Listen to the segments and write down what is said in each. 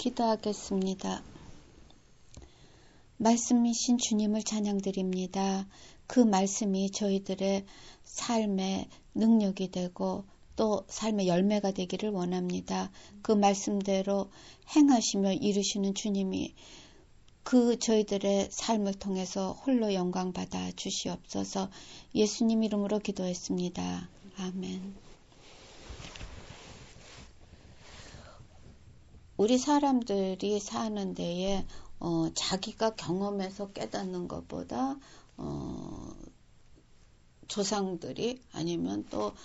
기도하겠습니다. 말씀이신 주님을 찬양드립니다. 그 말씀이 저희들의 삶의 능력이 되고 또 삶의 열매가 되기를 원합니다. 그 말씀대로 행하시며 이루시는 주님이 그 저희들의 삶을 통해서 홀로 영광 받아 주시옵소서. 예수님 이름으로 기도했습니다. 아멘. 우리 사람들이 사는 데에 자기가 경험해서 깨닫는 것보다 조상들이 아니면 또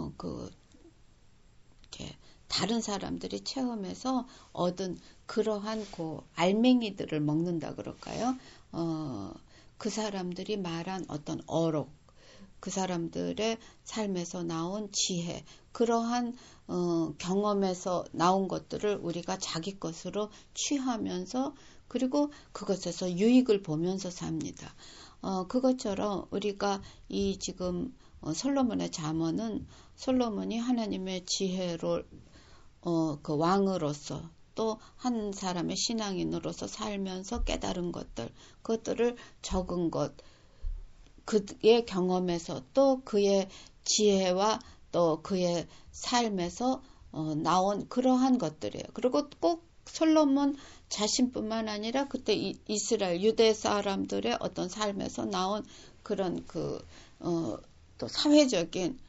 이렇게 다른 사람들이 체험해서 얻은 그러한 알맹이들을 먹는다 그럴까요? 그 사람들이 말한 어떤 어록, 그 사람들의 삶에서 나온 지혜, 그러한 경험에서 나온 것들을 우리가 자기 것으로 취하면서 그리고 그것에서 유익을 보면서 삽니다. 그것처럼 우리가 이 지금 솔로몬의 잠언은 솔로몬이 하나님의 지혜로 그 왕으로서 또 한 사람의 신앙인으로서 살면서 깨달은 것들, 그것들을 적은 것, 그의 경험에서 또 그의 지혜와 또 그의 삶에서 나온 그러한 것들이에요. 그리고 꼭 솔로몬 자신뿐만 아니라 그때 이스라엘 유대 사람들의 어떤 삶에서 나온 그런 또 사회적인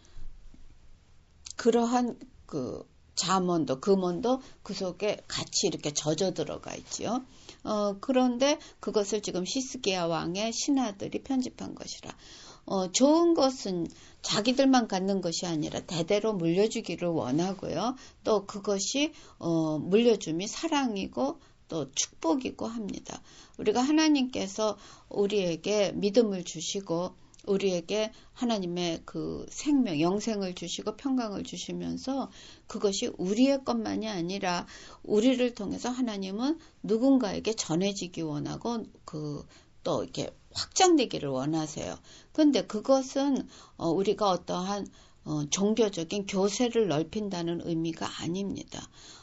그러한 잠언도 금언도 그 속에 같이 이렇게 젖어 들어가 있지요. 그런데 그것을 지금 히스기야 왕의 신하들이 편집한 것이라. 좋은 것은 자기들만 갖는 것이 아니라 대대로 물려주기를 원하고요. 또 그것이 물려줌이 사랑이고 또 축복이고 합니다. 우리가 하나님께서 우리에게 믿음을 주시고 우리에게 하나님의 그 생명, 영생을 주시고 평강을 주시면서 그것이 우리의 것만이 아니라 우리를 통해서 하나님은 누군가에게 전해지기 원하고 또 이렇게 확장되기를 원하세요. 그런데 그것은 우리가 어떠한 종교적인 교세를 넓힌다는 의미가 아닙니다.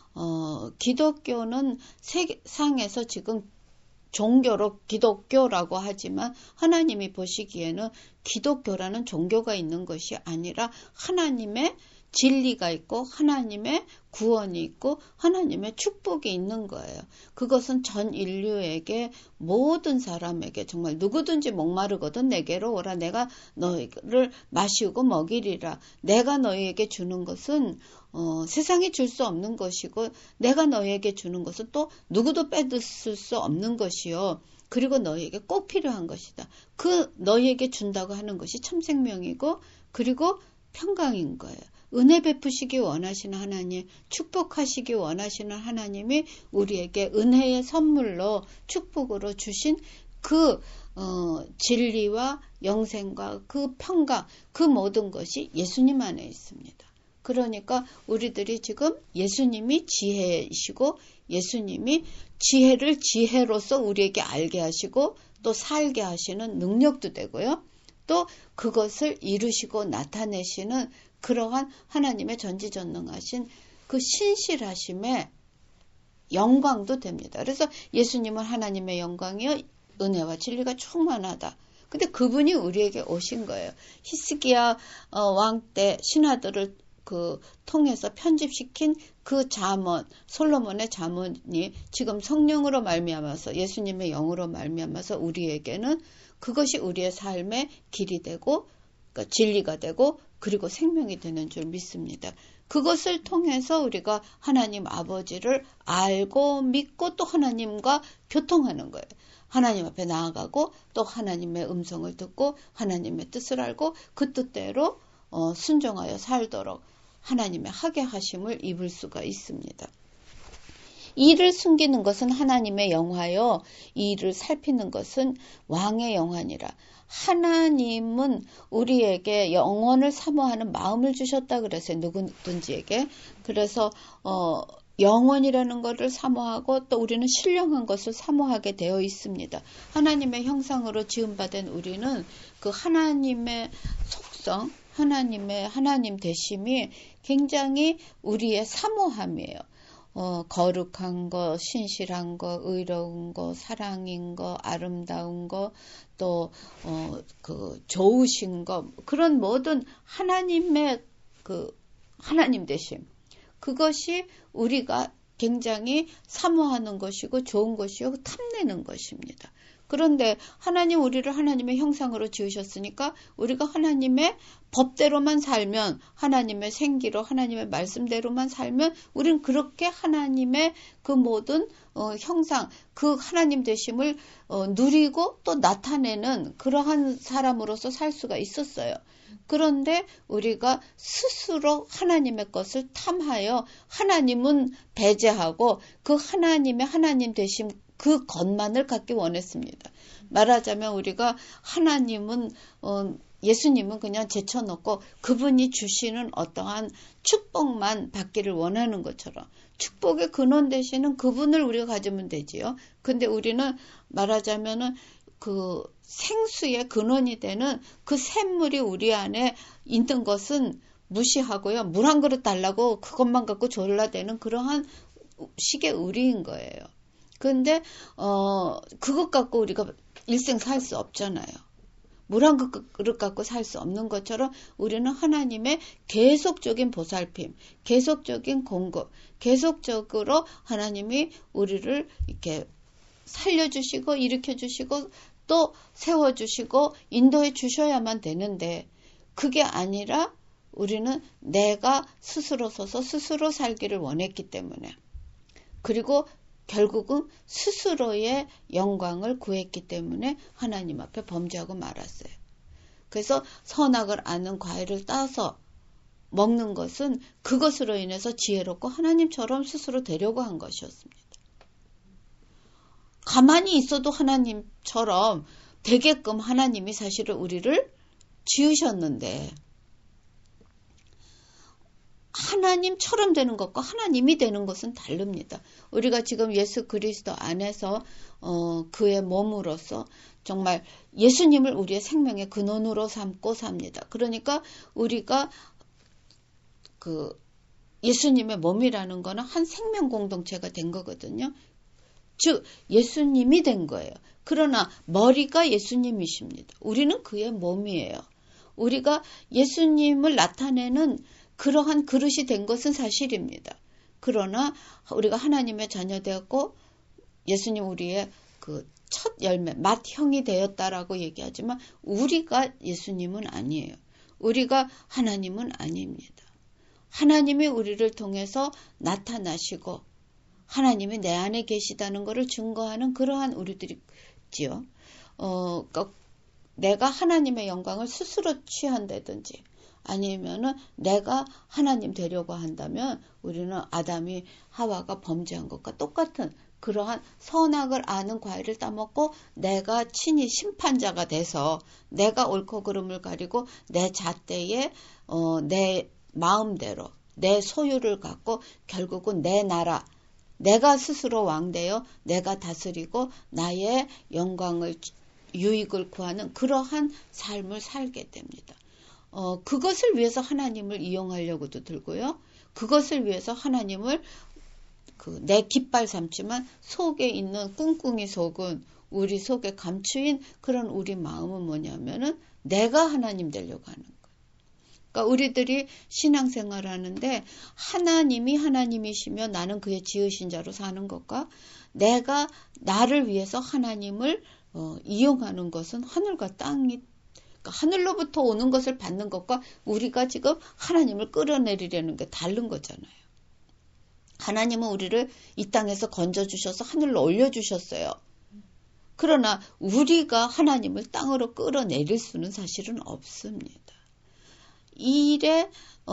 기독교는 세상에서 지금 종교로 기독교라고 하지만 하나님이 보시기에는 기독교라는 종교가 있는 것이 아니라 하나님의 진리가 있고 하나님의 구원이 있고 하나님의 축복이 있는 거예요. 그것은 전 인류에게 모든 사람에게 정말 누구든지 목마르거든 내게로 오라. 내가 너희를 마시고 먹이리라. 내가 너희에게 주는 것은 세상이 줄 수 없는 것이고 내가 너희에게 주는 것은 또 누구도 빼앗을 수 없는 것이요. 그리고 너희에게 꼭 필요한 것이다. 그 너희에게 준다고 하는 것이 참 생명이고 그리고 평강인 거예요. 은혜 베푸시기 원하시는 하나님, 축복하시기 원하시는 하나님이 우리에게 은혜의 선물로 축복으로 주신 그 진리와 영생과 그 평강, 그 모든 것이 예수님 안에 있습니다. 그러니까 우리들이 지금 예수님이 지혜이시고 예수님이 지혜를 지혜로서 우리에게 알게 하시고 또 살게 하시는 능력도 되고요. 또 그것을 이루시고 나타내시는 그러한 하나님의 전지전능하신 그 신실하심의 영광도 됩니다. 그래서 예수님은 하나님의 영광이요 은혜와 진리가 충만하다. 근데 그분이 우리에게 오신 거예요. 히스기야 왕 때 신하들을 통해서 편집시킨 그 잠언, 솔로몬의 잠언이 지금 성령으로 말미암아서 예수님의 영으로 말미암아서 우리에게는 그것이 우리의 삶의 길이 되고 그러니까 진리가 되고 그리고 생명이 되는 줄 믿습니다. 그것을 통해서 우리가 하나님 아버지를 알고 믿고 또 하나님과 교통하는 거예요. 하나님 앞에 나아가고 또 하나님의 음성을 듣고 하나님의 뜻을 알고 그 뜻대로 순종하여 살도록 하나님의 하게 하심을 입을 수가 있습니다. 이를 숨기는 것은 하나님의 영화요. 이를 살피는 것은 왕의 영화니라. 하나님은 우리에게 영원을 사모하는 마음을 주셨다 그랬어요. 누구든지에게. 그래서 영원이라는 것을 사모하고 또 우리는 신령한 것을 사모하게 되어 있습니다. 하나님의 형상으로 지음받은 우리는 그 하나님의 속성, 하나님 되심이 굉장히 우리의 사모함이에요. 거룩한 거, 신실한 거, 의로운 거, 사랑인 거, 아름다운 거, 또 좋으신 거, 그런 모든 하나님의 하나님 되심, 그것이 우리가 굉장히 사모하는 것이고 좋은 것이고 탐내는 것입니다. 그런데 하나님 우리를 하나님의 형상으로 지으셨으니까 우리가 하나님의 법대로만 살면, 하나님의 생기로 하나님의 말씀대로만 살면 우리는 그렇게 하나님의 그 모든 형상, 그 하나님 되심을 누리고 또 나타내는 그러한 사람으로서 살 수가 있었어요. 그런데 우리가 스스로 하나님의 것을 탐하여 하나님은 배제하고 그 하나님의 하나님 되심 그 것만을 갖기 원했습니다. 말하자면 우리가 하나님은 예수님은 그냥 제쳐놓고 그분이 주시는 어떠한 축복만 받기를 원하는 것처럼 축복의 근원 되시는 그분을 우리가 가지면 되지요. 근데 우리는 말하자면은 그 생수의 근원이 되는 그 샘물이 우리 안에 있는 것은 무시하고요. 물 한 그릇 달라고 그것만 갖고 졸라대는 그러한 식의 의리인 거예요. 근데 그것 갖고 우리가 일생 살 수 없잖아요. 물 한 그릇 갖고 살 수 없는 것처럼 우리는 하나님의 계속적인 보살핌, 계속적인 공급, 계속적으로 하나님이 우리를 이렇게 살려주시고 일으켜주시고 또 세워주시고 인도해 주셔야만 되는데, 그게 아니라 우리는 내가 스스로 서서 스스로 살기를 원했기 때문에, 그리고 결국은 스스로의 영광을 구했기 때문에 하나님 앞에 범죄하고 말았어요. 그래서 선악을 아는 과일을 따서 먹는 것은 그것으로 인해서 지혜롭고 하나님처럼 스스로 되려고 한 것이었습니다. 가만히 있어도 하나님처럼 되게끔 하나님이 사실은 우리를 지으셨는데, 하나님처럼 되는 것과 하나님이 되는 것은 다릅니다. 우리가 지금 예수 그리스도 안에서 그의 몸으로서 정말 예수님을 우리의 생명의 근원으로 삼고 삽니다. 그러니까 우리가 그 예수님의 몸이라는 거는 한 생명 공동체가 된 거거든요. 즉 예수님이 된 거예요. 그러나 머리가 예수님이십니다. 우리는 그의 몸이에요. 우리가 예수님을 나타내는 그러한 그릇이 된 것은 사실입니다. 그러나 우리가 하나님의 자녀 되었고 예수님 우리의 그 첫 열매, 맏형이 되었다라고 얘기하지만 우리가 예수님은 아니에요. 우리가 하나님은 아닙니다. 하나님이 우리를 통해서 나타나시고 하나님이 내 안에 계시다는 것을 증거하는 그러한 우리들이지요. 그러니까 내가 하나님의 영광을 스스로 취한다든지 아니면은 내가 하나님 되려고 한다면 우리는 아담이 하와가 범죄한 것과 똑같은 그러한 선악을 아는 과일을 따먹고 내가 친히 심판자가 돼서 내가 옳고 그름을 가리고 내 잣대에 내 마음대로 내 소유를 갖고 결국은 내 나라, 내가 스스로 왕되어 내가 다스리고 나의 영광을 유익을 구하는 그러한 삶을 살게 됩니다. 그것을 위해서 하나님을 이용하려고도 들고요. 그것을 위해서 하나님을 내 깃발 삼지만 속에 있는 꿍꿍이 속은 우리 속에 감추인 그런 우리 마음은 뭐냐면은 내가 하나님 되려고 하는 거예요. 그러니까 우리들이 신앙생활을 하는데 하나님이 하나님이시며 나는 그의 지으신 자로 사는 것과 내가 나를 위해서 하나님을 이용하는 것은 하늘과 땅이, 그러니까 하늘로부터 오는 것을 받는 것과 우리가 지금 하나님을 끌어내리려는 게 다른 거잖아요. 하나님은 우리를 이 땅에서 건져주셔서 하늘로 올려주셨어요. 그러나 우리가 하나님을 땅으로 끌어내릴 수는 사실은 없습니다. 이 일에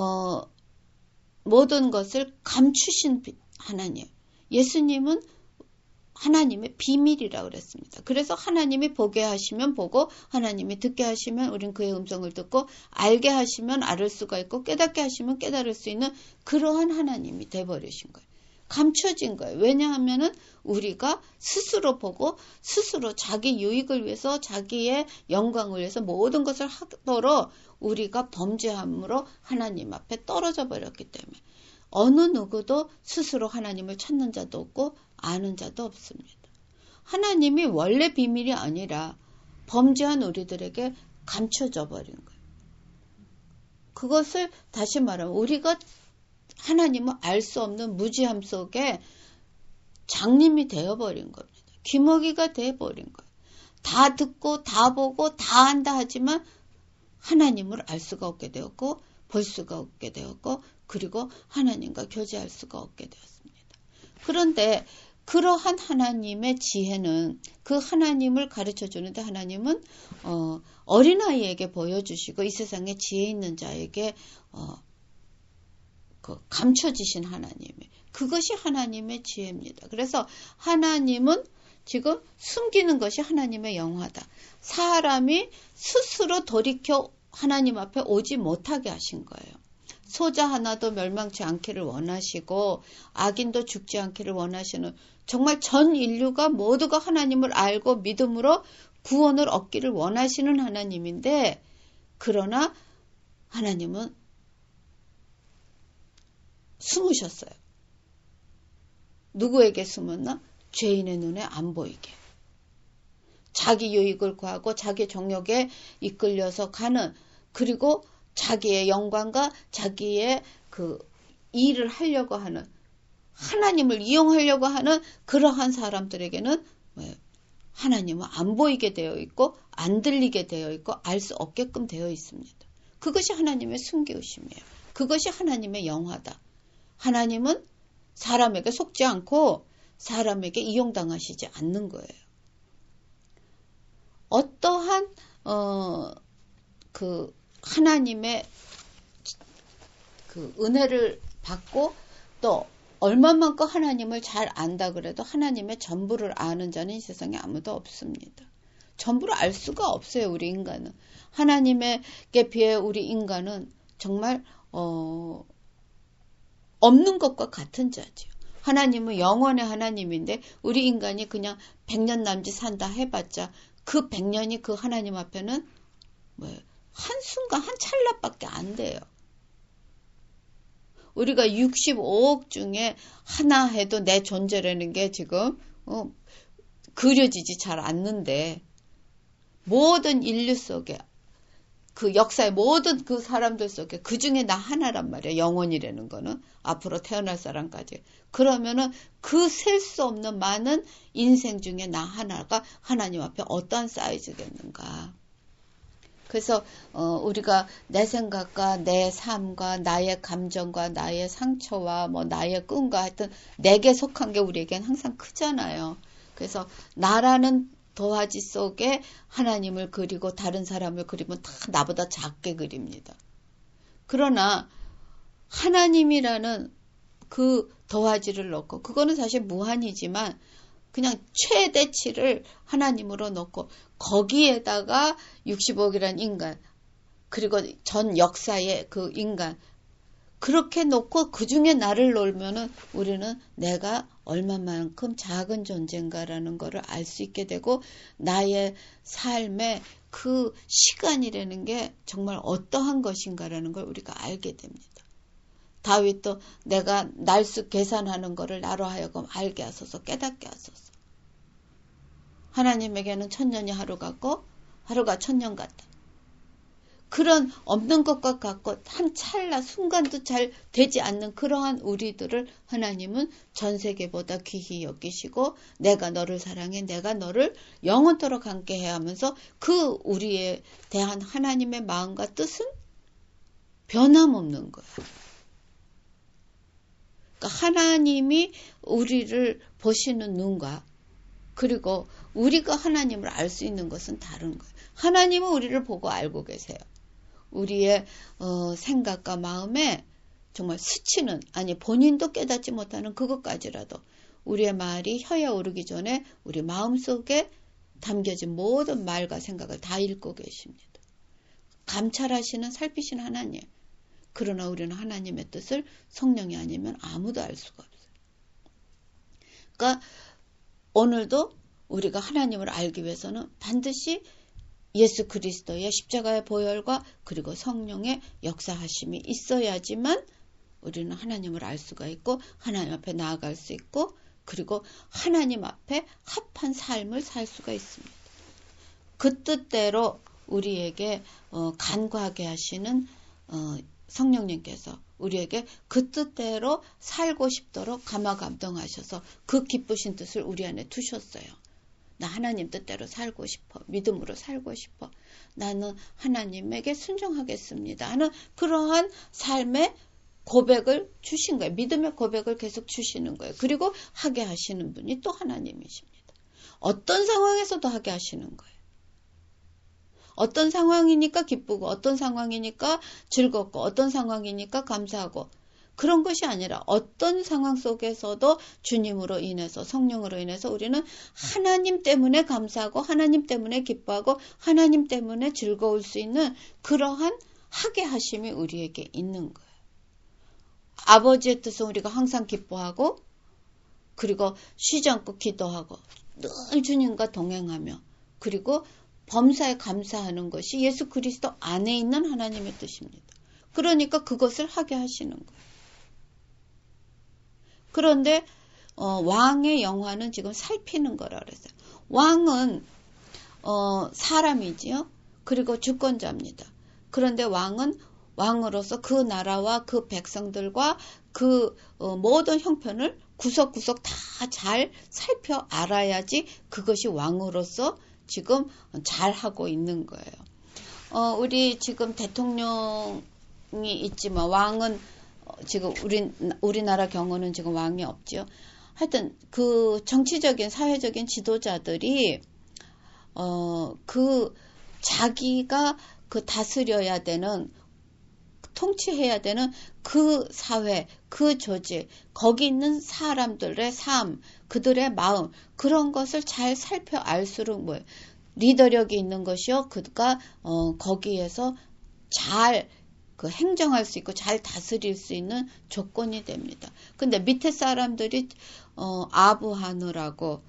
모든 것을 감추신 하나님, 예수님은 하나님의 비밀이라고 그랬습니다. 그래서 하나님이 보게 하시면 보고 하나님이 듣게 하시면 우린 그의 음성을 듣고 알게 하시면 알을 수가 있고 깨닫게 하시면 깨달을 수 있는 그러한 하나님이 돼버리신 거예요. 감춰진 거예요. 왜냐하면은 우리가 스스로 보고 스스로 자기 유익을 위해서 자기의 영광을 위해서 모든 것을 하도록 우리가 범죄함으로 하나님 앞에 떨어져 버렸기 때문에 어느 누구도 스스로 하나님을 찾는 자도 없고 아는 자도 없습니다. 하나님이 원래 비밀이 아니라 범죄한 우리들에게 감춰져 버린 거예요. 그것을 다시 말하면 우리가 하나님을 알 수 없는 무지함 속에 장님이 되어버린 겁니다. 귀머기가 되어버린 거예요. 다 듣고 다 보고 다 안다 하지만 하나님을 알 수가 없게 되었고 볼 수가 없게 되었고 그리고 하나님과 교제할 수가 없게 되었습니다. 그런데 그러한 하나님의 지혜는 그 하나님을 가르쳐 주는데 하나님은 어린아이에게 보여주시고 이 세상에 지혜 있는 자에게 감춰지신 하나님의 그것이 하나님의 지혜입니다. 그래서 하나님은 지금 숨기는 것이 하나님의 영화다. 사람이 스스로 돌이켜 하나님 앞에 오지 못하게 하신 거예요. 소자 하나도 멸망치 않기를 원하시고 악인도 죽지 않기를 원하시는 정말 전 인류가 모두가 하나님을 알고 믿음으로 구원을 얻기를 원하시는 하나님인데 그러나 하나님은 숨으셨어요. 누구에게 숨었나? 죄인의 눈에 안 보이게. 자기 유익을 구하고 자기 정욕에 이끌려서 가는 그리고 자기의 영광과 자기의 그 일을 하려고 하는 하나님을 이용하려고 하는 그러한 사람들에게는 하나님은 안 보이게 되어 있고 안 들리게 되어 있고 알 수 없게끔 되어 있습니다. 그것이 하나님의 숨기우심이에요. 그것이 하나님의 영화다. 하나님은 사람에게 속지 않고 사람에게 이용당하시지 않는 거예요. 어떠한 그 하나님의 그 은혜를 받고 또 얼마만큼 하나님을 잘 안다 그래도 하나님의 전부를 아는 자는 이 세상에 아무도 없습니다. 전부를 알 수가 없어요. 우리 인간은. 하나님에게 비해 우리 인간은 정말 없는 것과 같은 자지요. 하나님은 영원의 하나님인데 우리 인간이 그냥 100년 남짓 산다 해봤자 그 100년이 그 하나님 앞에는 한순간 한 찰나밖에 안 돼요. 우리가 65억 중에 하나 해도 내 존재라는 게 지금 그려지지 잘 않는데 모든 인류 속에 그 역사의 모든 그 사람들 속에 그 중에 나 하나란 말이야. 영원이라는 거는 앞으로 태어날 사람까지. 그러면은 그 셀 수 없는 많은 인생 중에 나 하나가 하나님 앞에 어떠한 사이즈겠는가. 그래서 우리가 내 생각과 내 삶과 나의 감정과 나의 상처와 뭐 나의 꿈과 하여튼 내게 속한 게 우리에겐 항상 크잖아요. 그래서 나라는 도화지 속에 하나님을 그리고 다른 사람을 그리면 다 나보다 작게 그립니다. 그러나 하나님이라는 그 도화지를 넣고 그거는 사실 무한이지만 그냥 최대치를 하나님으로 넣고 거기에다가 60억이란 인간 그리고 전 역사의 그 인간 그렇게 놓고 그 중에 나를 놓으면은 우리는 내가 얼마만큼 작은 존재인가라는 것을 알 수 있게 되고 나의 삶의 그 시간이라는 게 정말 어떠한 것인가라는 걸 우리가 알게 됩니다. 다윗도 내가 날수 계산하는 것을 나로 하여금 알게 하소서 깨닫게 하소서. 하나님에게는 천년이 하루 같고 하루가 천년 같다. 그런 없는 것과 같고 한 찰나 순간도 잘 되지 않는 그러한 우리들을 하나님은 전 세계보다 귀히 여기시고 내가 너를 사랑해 내가 너를 영원토록 함께해야 하면서 그 우리에 대한 하나님의 마음과 뜻은 변함없는 거예요. 그러니까 하나님이 우리를 보시는 눈과 그리고 우리가 하나님을 알 수 있는 것은 다른 거예요. 하나님은 우리를 보고 알고 계세요. 우리의 생각과 마음에 정말 스치는 아니 본인도 깨닫지 못하는 그것까지라도 우리의 말이 혀에 오르기 전에 우리 마음속에 담겨진 모든 말과 생각을 다 읽고 계십니다. 감찰하시는 살피시는 하나님. 그러나 우리는 하나님의 뜻을 성령이 아니면 아무도 알 수가 없어요. 그러니까 오늘도 우리가 하나님을 알기 위해서는 반드시 예수 그리스도의 십자가의 보혈과 그리고 성령의 역사하심이 있어야지만 우리는 하나님을 알 수가 있고 하나님 앞에 나아갈 수 있고 그리고 하나님 앞에 합한 삶을 살 수가 있습니다. 그 뜻대로 우리에게 간구하게 하시는 성령님께서 우리에게 그 뜻대로 살고 싶도록 감화감동하셔서 그 기쁘신 뜻을 우리 안에 두셨어요. 나 하나님 뜻대로 살고 싶어. 믿음으로 살고 싶어. 나는 하나님에게 순종하겠습니다. 하는 그러한 삶의 고백을 주신 거예요. 믿음의 고백을 계속 주시는 거예요. 그리고 하게 하시는 분이 또 하나님이십니다. 어떤 상황에서도 하게 하시는 거예요. 어떤 상황이니까 기쁘고 어떤 상황이니까 즐겁고 어떤 상황이니까 감사하고 그런 것이 아니라 어떤 상황 속에서도 주님으로 인해서 성령으로 인해서 우리는 하나님 때문에 감사하고 하나님 때문에 기뻐하고 하나님 때문에 즐거울 수 있는 그러한 하게 하심이 우리에게 있는 거예요. 아버지의 뜻은 우리가 항상 기뻐하고 그리고 쉬지 않고 기도하고 늘 주님과 동행하며 그리고 범사에 감사하는 것이 예수 그리스도 안에 있는 하나님의 뜻입니다. 그러니까 그것을 하게 하시는 거예요. 그런데 왕의 영화는 지금 살피는 거라 그랬어요. 왕은 사람이지요. 그리고 주권자입니다. 그런데 왕은 왕으로서 그 나라와 그 백성들과 그 모든 형편을 구석구석 다 잘 살펴 알아야지 그것이 왕으로서 지금 잘하고 있는 거예요. 우리 지금 대통령이 있지만 왕은 지금 우리나라 경우는 지금 왕이 없죠. 하여튼 그 정치적인 사회적인 지도자들이 그 자기가 그 다스려야 되는 통치해야 되는 그 사회, 그 조직, 거기 있는 사람들의 삶, 그들의 마음 그런 것을 잘 살펴 알수록 뭐예요? 리더력이 있는 것이요. 그가 거기에서 잘 그 행정할 수 있고 잘 다스릴 수 있는 조건이 됩니다. 근데 밑에 사람들이 아부하느라고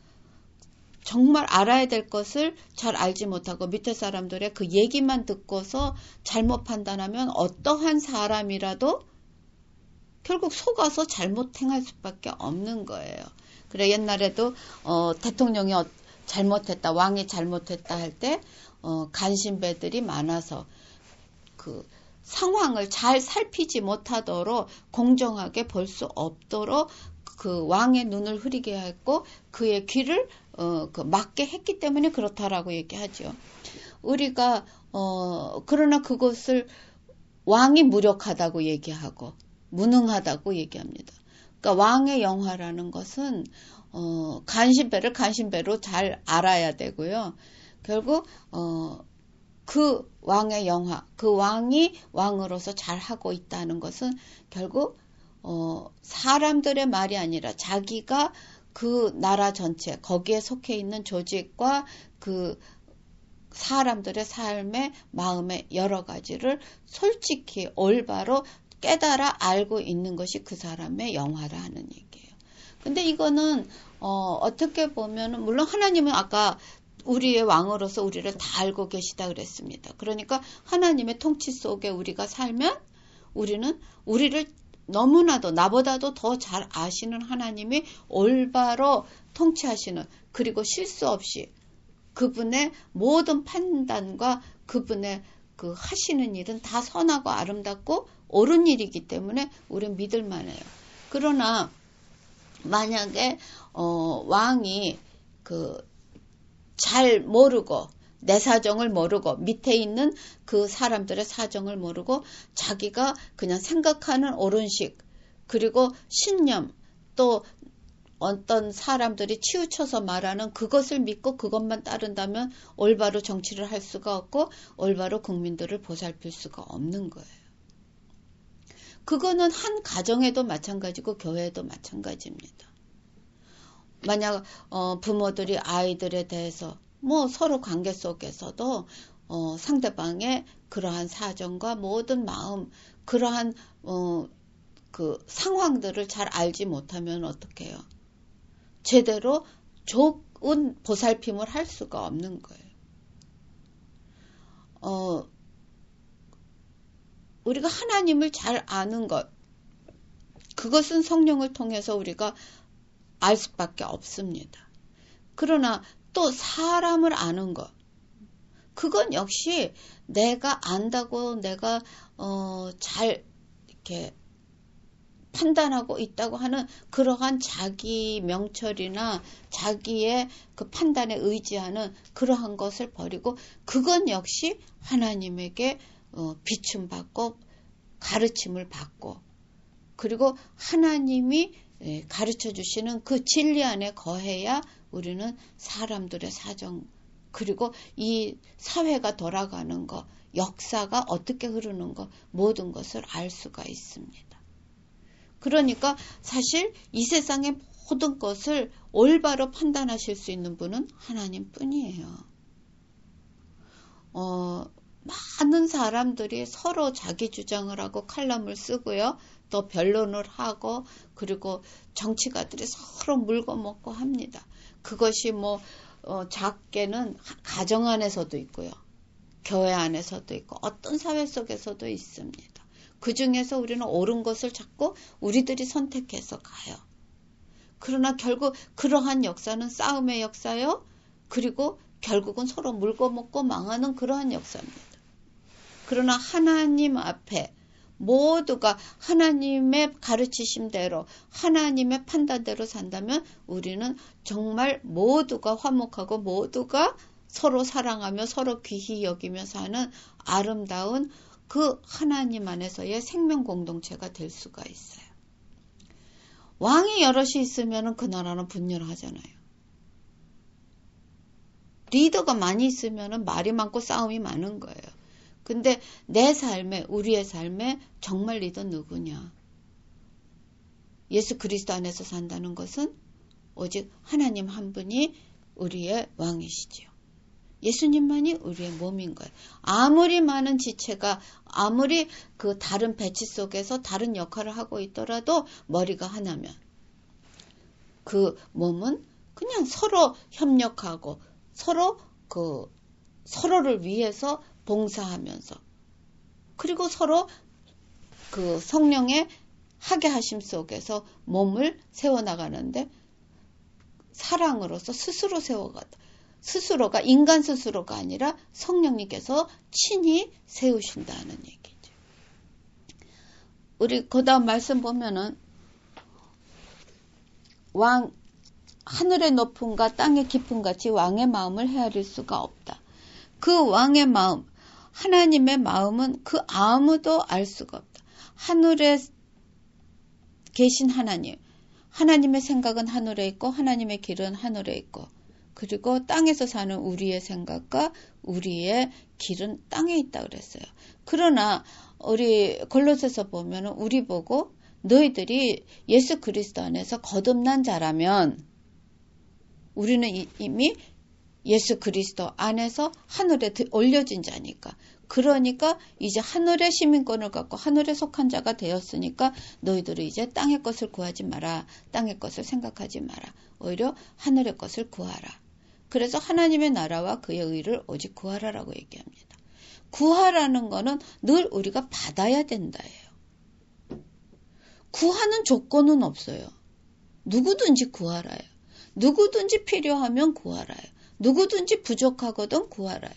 정말 알아야 될 것을 잘 알지 못하고 밑에 사람들의 그 얘기만 듣고서 잘못 판단하면 어떠한 사람이라도 결국 속아서 잘못 행할 수밖에 없는 거예요. 그래 옛날에도 대통령이 잘못했다, 왕이 잘못했다 할 때 간신배들이 많아서 그 상황을 잘 살피지 못하도록 공정하게 볼 수 없도록 그 왕의 눈을 흐리게 했고 그의 귀를 막게 했기 때문에 그렇다라고 얘기하죠. 우리가 그러나 그것을 왕이 무력하다고 얘기하고 무능하다고 얘기합니다. 그러니까 왕의 영화라는 것은 간신배를 간신배로 잘 알아야 되고요. 결국 그 왕의 영화, 그 왕이 왕으로서 잘 하고 있다는 것은 결국 사람들의 말이 아니라 자기가 그 나라 전체 거기에 속해 있는 조직과 그 사람들의 삶의 마음의 여러 가지를 솔직히 올바로 깨달아 알고 있는 것이 그 사람의 영화라 하는 얘기예요. 근데 이거는 어떻게 보면 물론 하나님은 아까 우리의 왕으로서 우리를 다 알고 계시다 그랬습니다. 그러니까 하나님의 통치 속에 우리가 살면 우리는 우리를 너무나도 나보다도 더 잘 아시는 하나님이 올바로 통치하시는 그리고 실수 없이 그분의 모든 판단과 그분의 그 하시는 일은 다 선하고 아름답고 옳은 일이기 때문에 우리는 믿을 만해요. 그러나 만약에 왕이 잘 모르고 내 사정을 모르고 밑에 있는 그 사람들의 사정을 모르고 자기가 그냥 생각하는 옳은식 그리고 신념 또 어떤 사람들이 치우쳐서 말하는 그것을 믿고 그것만 따른다면 올바로 정치를 할 수가 없고 올바로 국민들을 보살필 수가 없는 거예요. 그거는 한 가정에도 마찬가지고 교회에도 마찬가지입니다. 만약 부모들이 아이들에 대해서 서로 관계 속에서도 상대방의 그러한 사정과 모든 마음 그러한 그 상황들을 잘 알지 못하면 어떻게 해요? 제대로 좋은 보살핌을 할 수가 없는 거예요. 우리가 하나님을 잘 아는 것 그것은 성령을 통해서 우리가 알 수밖에 없습니다. 그러나 또 사람을 아는 것, 그건 역시 내가 안다고 내가 잘 이렇게 판단하고 있다고 하는 그러한 자기 명철이나 자기의 그 판단에 의지하는 그러한 것을 버리고, 그건 역시 하나님에게 비춤받고 가르침을 받고, 그리고 하나님이 가르쳐 주시는 그 진리 안에 거해야 우리는 사람들의 사정, 그리고 이 사회가 돌아가는 것, 역사가 어떻게 흐르는 것, 모든 것을 알 수가 있습니다. 그러니까 사실 이 세상의 모든 것을 올바로 판단하실 수 있는 분은 하나님뿐이에요. 많은 사람들이 서로 자기 주장을 하고 칼럼을 쓰고요. 또 변론을 하고, 그리고 정치가들이 서로 물고먹고 합니다. 그것이 작게는 가정 안에서도 있고요. 교회 안에서도 있고 어떤 사회 속에서도 있습니다. 그 중에서 우리는 옳은 것을 찾고 우리들이 선택해서 가요. 그러나 결국 그러한 역사는 싸움의 역사요. 그리고 결국은 서로 물고먹고 망하는 그러한 역사입니다. 그러나 하나님 앞에 모두가 하나님의 가르치심대로, 하나님의 판단대로 산다면 우리는 정말 모두가 화목하고 모두가 서로 사랑하며 서로 귀히 여기며 사는 아름다운 그 하나님 안에서의 생명 공동체가 될 수가 있어요. 왕이 여럿이 있으면 그 나라는 분열하잖아요. 리더가 많이 있으면 말이 많고 싸움이 많은 거예요. 근데 내 삶에, 우리의 삶에 정말 리더 누구냐? 예수 그리스도 안에서 산다는 것은 오직 하나님 한 분이 우리의 왕이시지요. 예수님만이 우리의 몸인 거예요. 아무리 많은 지체가, 아무리 그 다른 배치 속에서 다른 역할을 하고 있더라도 머리가 하나면 그 몸은 그냥 서로 협력하고 서로를 위해서 봉사하면서, 그리고 서로 그 성령의 하게 하심 속에서 몸을 세워나가는데 사랑으로서 스스로 스스로가 인간 스스로가 아니라 성령님께서 친히 세우신다는 얘기죠. 우리 그 다음 말씀 보면은 하늘의 높음과 땅의 깊음 같이 왕의 마음을 헤아릴 수가 없다. 그 왕의 마음, 하나님의 마음은 그 아무도 알 수가 없다. 하늘에 계신 하나님의 생각은 하늘에 있고 하나님의 길은 하늘에 있고, 그리고 땅에서 사는 우리의 생각과 우리의 길은 땅에 있다 그랬어요. 그러나 우리 골로새서 보면 우리 보고 너희들이 예수 그리스도 안에서 거듭난 자라면, 우리는 이미 예수 그리스도 안에서 하늘에 올려진 자니까, 그러니까 이제 하늘의 시민권을 갖고 하늘에 속한 자가 되었으니까 너희들은 이제 땅의 것을 구하지 마라. 땅의 것을 생각하지 마라. 오히려 하늘의 것을 구하라. 그래서 하나님의 나라와 그의 의를 오직 구하라라고 얘기합니다. 구하라는 거는 늘 우리가 받아야 된다예요. 구하는 조건은 없어요. 누구든지 구하라요. 누구든지 필요하면 구하라요. 누구든지 부족하거든 구하라요.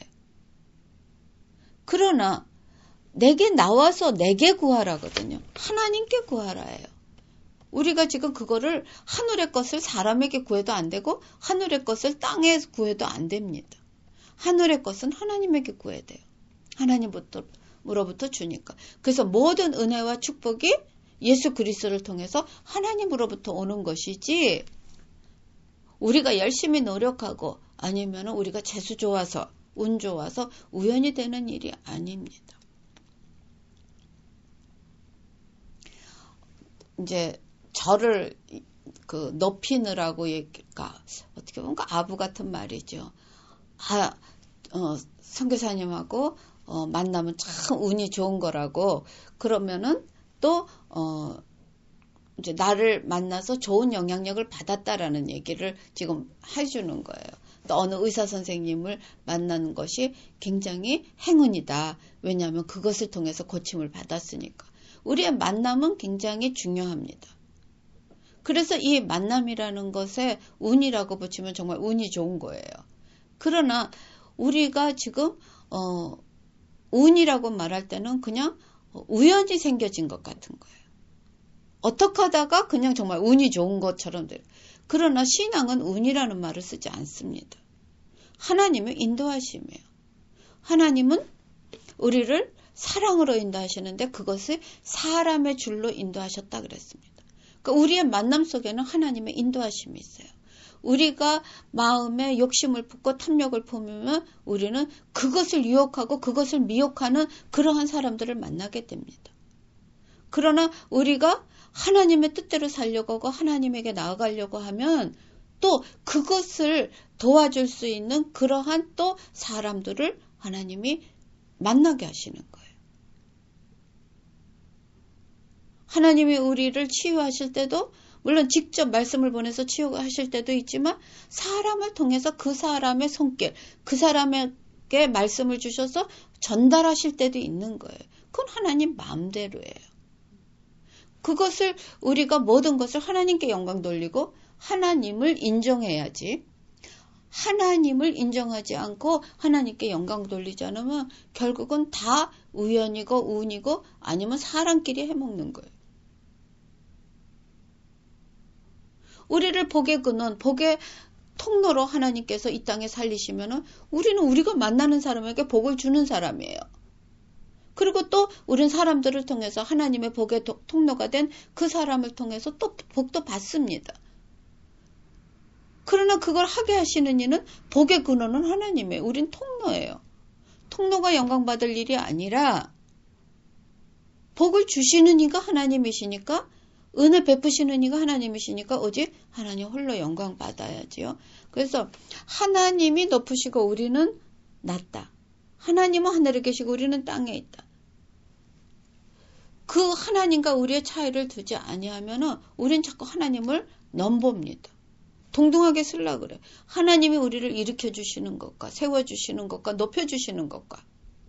그러나 내게 나와서 내게 구하라거든요. 하나님께 구하라예요. 우리가 지금 그거를 하늘의 것을 사람에게 구해도 안 되고 하늘의 것을 땅에 구해도 안 됩니다. 하늘의 것은 하나님에게 구해야 돼요. 하나님으로부터 주니까. 그래서 모든 은혜와 축복이 예수 그리스도를 통해서 하나님으로부터 오는 것이지, 우리가 열심히 노력하고 아니면 우리가 재수 좋아서 운 좋아서 우연히 되는 일이 아닙니다. 이제 저를 높이느라고 얘기가 어떻게 보면 아부 같은 말이죠. 선교사님하고 만나면 참 운이 좋은 거라고, 그러면은 또 이제 나를 만나서 좋은 영향력을 받았다라는 얘기를 지금 해주는 거예요. 또 어느 의사 선생님을 만나는 것이 굉장히 행운이다. 왜냐하면 그것을 통해서 고침을 받았으니까. 우리의 만남은 굉장히 중요합니다. 그래서 이 만남이라는 것에 운이라고 붙이면 정말 운이 좋은 거예요. 그러나 우리가 지금 운이라고 말할 때는 그냥 우연히 생겨진 것 같은 거예요. 어떻게 하다가 그냥 정말 운이 좋은 것처럼 돼요. 그러나 신앙은 운이라는 말을 쓰지 않습니다. 하나님의 인도하심이에요. 하나님은 우리를 사랑으로 인도하시는데 그것을 사람의 줄로 인도하셨다 그랬습니다. 그러니까 우리의 만남 속에는 하나님의 인도하심이 있어요. 우리가 마음에 욕심을 품고 탐욕을 품으면 우리는 그것을 유혹하고 그것을 미혹하는 그러한 사람들을 만나게 됩니다. 그러나 우리가 하나님의 뜻대로 살려고 하고 하나님에게 나아가려고 하면 또 그것을 도와줄 수 있는 그러한 또 사람들을 하나님이 만나게 하시는 거예요. 하나님이 우리를 치유하실 때도 물론 직접 말씀을 보내서 치유하실 때도 있지만 사람을 통해서 그 사람의 손길, 그 사람에게 말씀을 주셔서 전달하실 때도 있는 거예요. 그건 하나님 마음대로예요. 그것을 우리가 모든 것을 하나님께 영광 돌리고 하나님을 인정해야지. 하나님을 인정하지 않고 하나님께 영광 돌리지 않으면 결국은 다 우연이고 운이고 아니면 사람끼리 해먹는 거예요. 우리를 복의 근원, 복의 통로로 하나님께서 이 땅에 살리시면은 우리는 우리가 만나는 사람에게 복을 주는 사람이에요. 그리고 또 우리는 사람들을 통해서 하나님의 복의 통로가 된 그 사람을 통해서 또 복도 받습니다. 그러나 그걸 하게 하시는 이는 복의 근원은 하나님이에요. 우린 통로예요. 통로가 영광받을 일이 아니라 복을 주시는 이가 하나님이시니까 은혜 베푸시는 이가 하나님이시니까 오직 하나님 홀로 영광 받아야지요. 그래서 하나님이 높으시고 우리는 낮다. 하나님은 하늘에 계시고 우리는 땅에 있다. 그 하나님과 우리의 차이를 두지 아니하면은 우린 자꾸 하나님을 넘봅니다. 동등하게 쓰려고 그래. 하나님이 우리를 일으켜 주시는 것과 세워주시는 것과 높여주시는 것과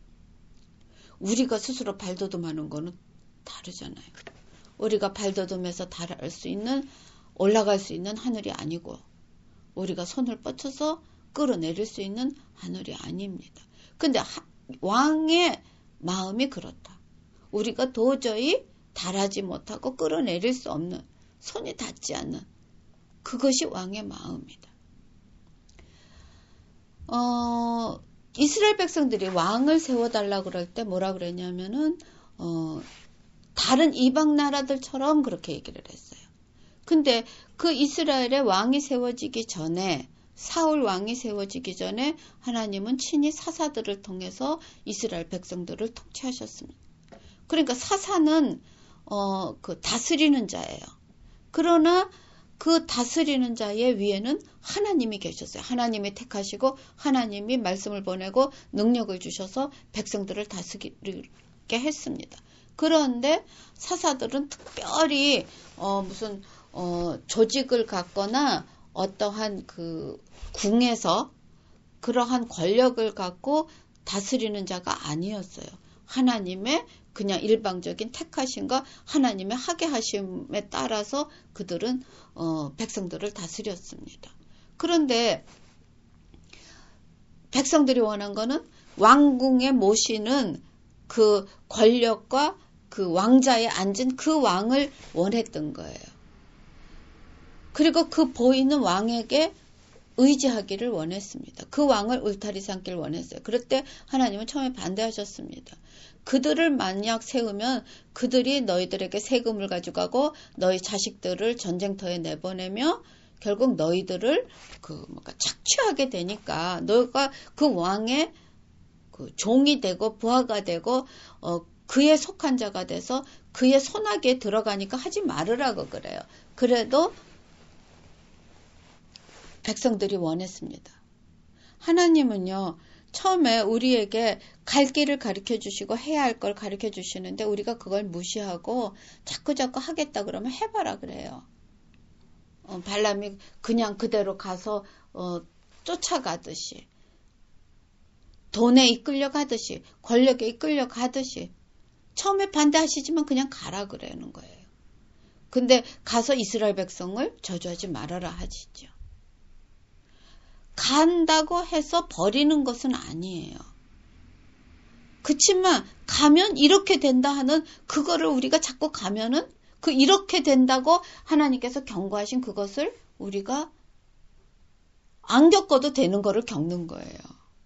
우리가 스스로 발돋움하는 거는 다르잖아요. 우리가 발돋움해서 달할 수 있는 올라갈 수 있는 하늘이 아니고 우리가 손을 뻗쳐서 끌어내릴 수 있는 하늘이 아닙니다. 근데 왕의 마음이 그렇다. 우리가 도저히 달하지 못하고 끌어내릴 수 없는 손이 닿지 않는 그것이 왕의 마음이다. 이스라엘 백성들이 왕을 세워달라고 그럴 때 뭐라 그랬냐면은 다른 이방 나라들처럼 그렇게 얘기를 했어요. 근데 그 이스라엘의 왕이 세워지기 전에 사울 왕이 세워지기 전에 하나님은 친히 사사들을 통해서 이스라엘 백성들을 통치하셨습니다. 그러니까 사사는 그 다스리는 자예요. 그러나 그 다스리는 자의 위에는 하나님이 계셨어요. 하나님이 택하시고 하나님이 말씀을 보내고 능력을 주셔서 백성들을 다스리게 했습니다. 그런데 사사들은 특별히 무슨 조직을 갖거나 어떠한 그 궁에서 그러한 권력을 갖고 다스리는 자가 아니었어요. 하나님의 그냥 일방적인 택하심과 하나님의 하게 하심에 따라서 그들은 백성들을 다스렸습니다. 그런데 백성들이 원한 거는 왕궁에 모시는 그 권력과 그 왕자에 앉은 그 왕을 원했던 거예요. 그리고 그 보이는 왕에게 의지하기를 원했습니다. 그 왕을 울타리 삼기를 원했어요. 그럴 때 하나님은 처음에 반대하셨습니다. 그들을 만약 세우면 그들이 너희들에게 세금을 가져가고 너희 자식들을 전쟁터에 내보내며 결국 너희들을 착취하게 되니까 너희가 그 왕의 그 종이 되고 부하가 되고 그의 속한 자가 돼서 그의 손아귀에 들어가니까 하지 말으라고 그래요. 그래도 백성들이 원했습니다. 하나님은요, 처음에 우리에게 갈 길을 가르쳐 주시고 해야 할 걸 가르쳐 주시는데 우리가 그걸 무시하고 자꾸 하겠다 그러면 해봐라 그래요. 발람이 그냥 그대로 가서 쫓아가듯이 돈에 이끌려 가듯이 권력에 이끌려 가듯이 처음에 반대하시지만 그냥 가라 그러는 거예요. 근데 가서 이스라엘 백성을 저주하지 말아라 하시죠. 간다고 해서 버리는 것은 아니에요. 그치만 가면 이렇게 된다 하는 그거를 우리가 자꾸 가면은 그 이렇게 된다고 하나님께서 경고하신 그것을 우리가 안 겪어도 되는 거를 겪는 거예요.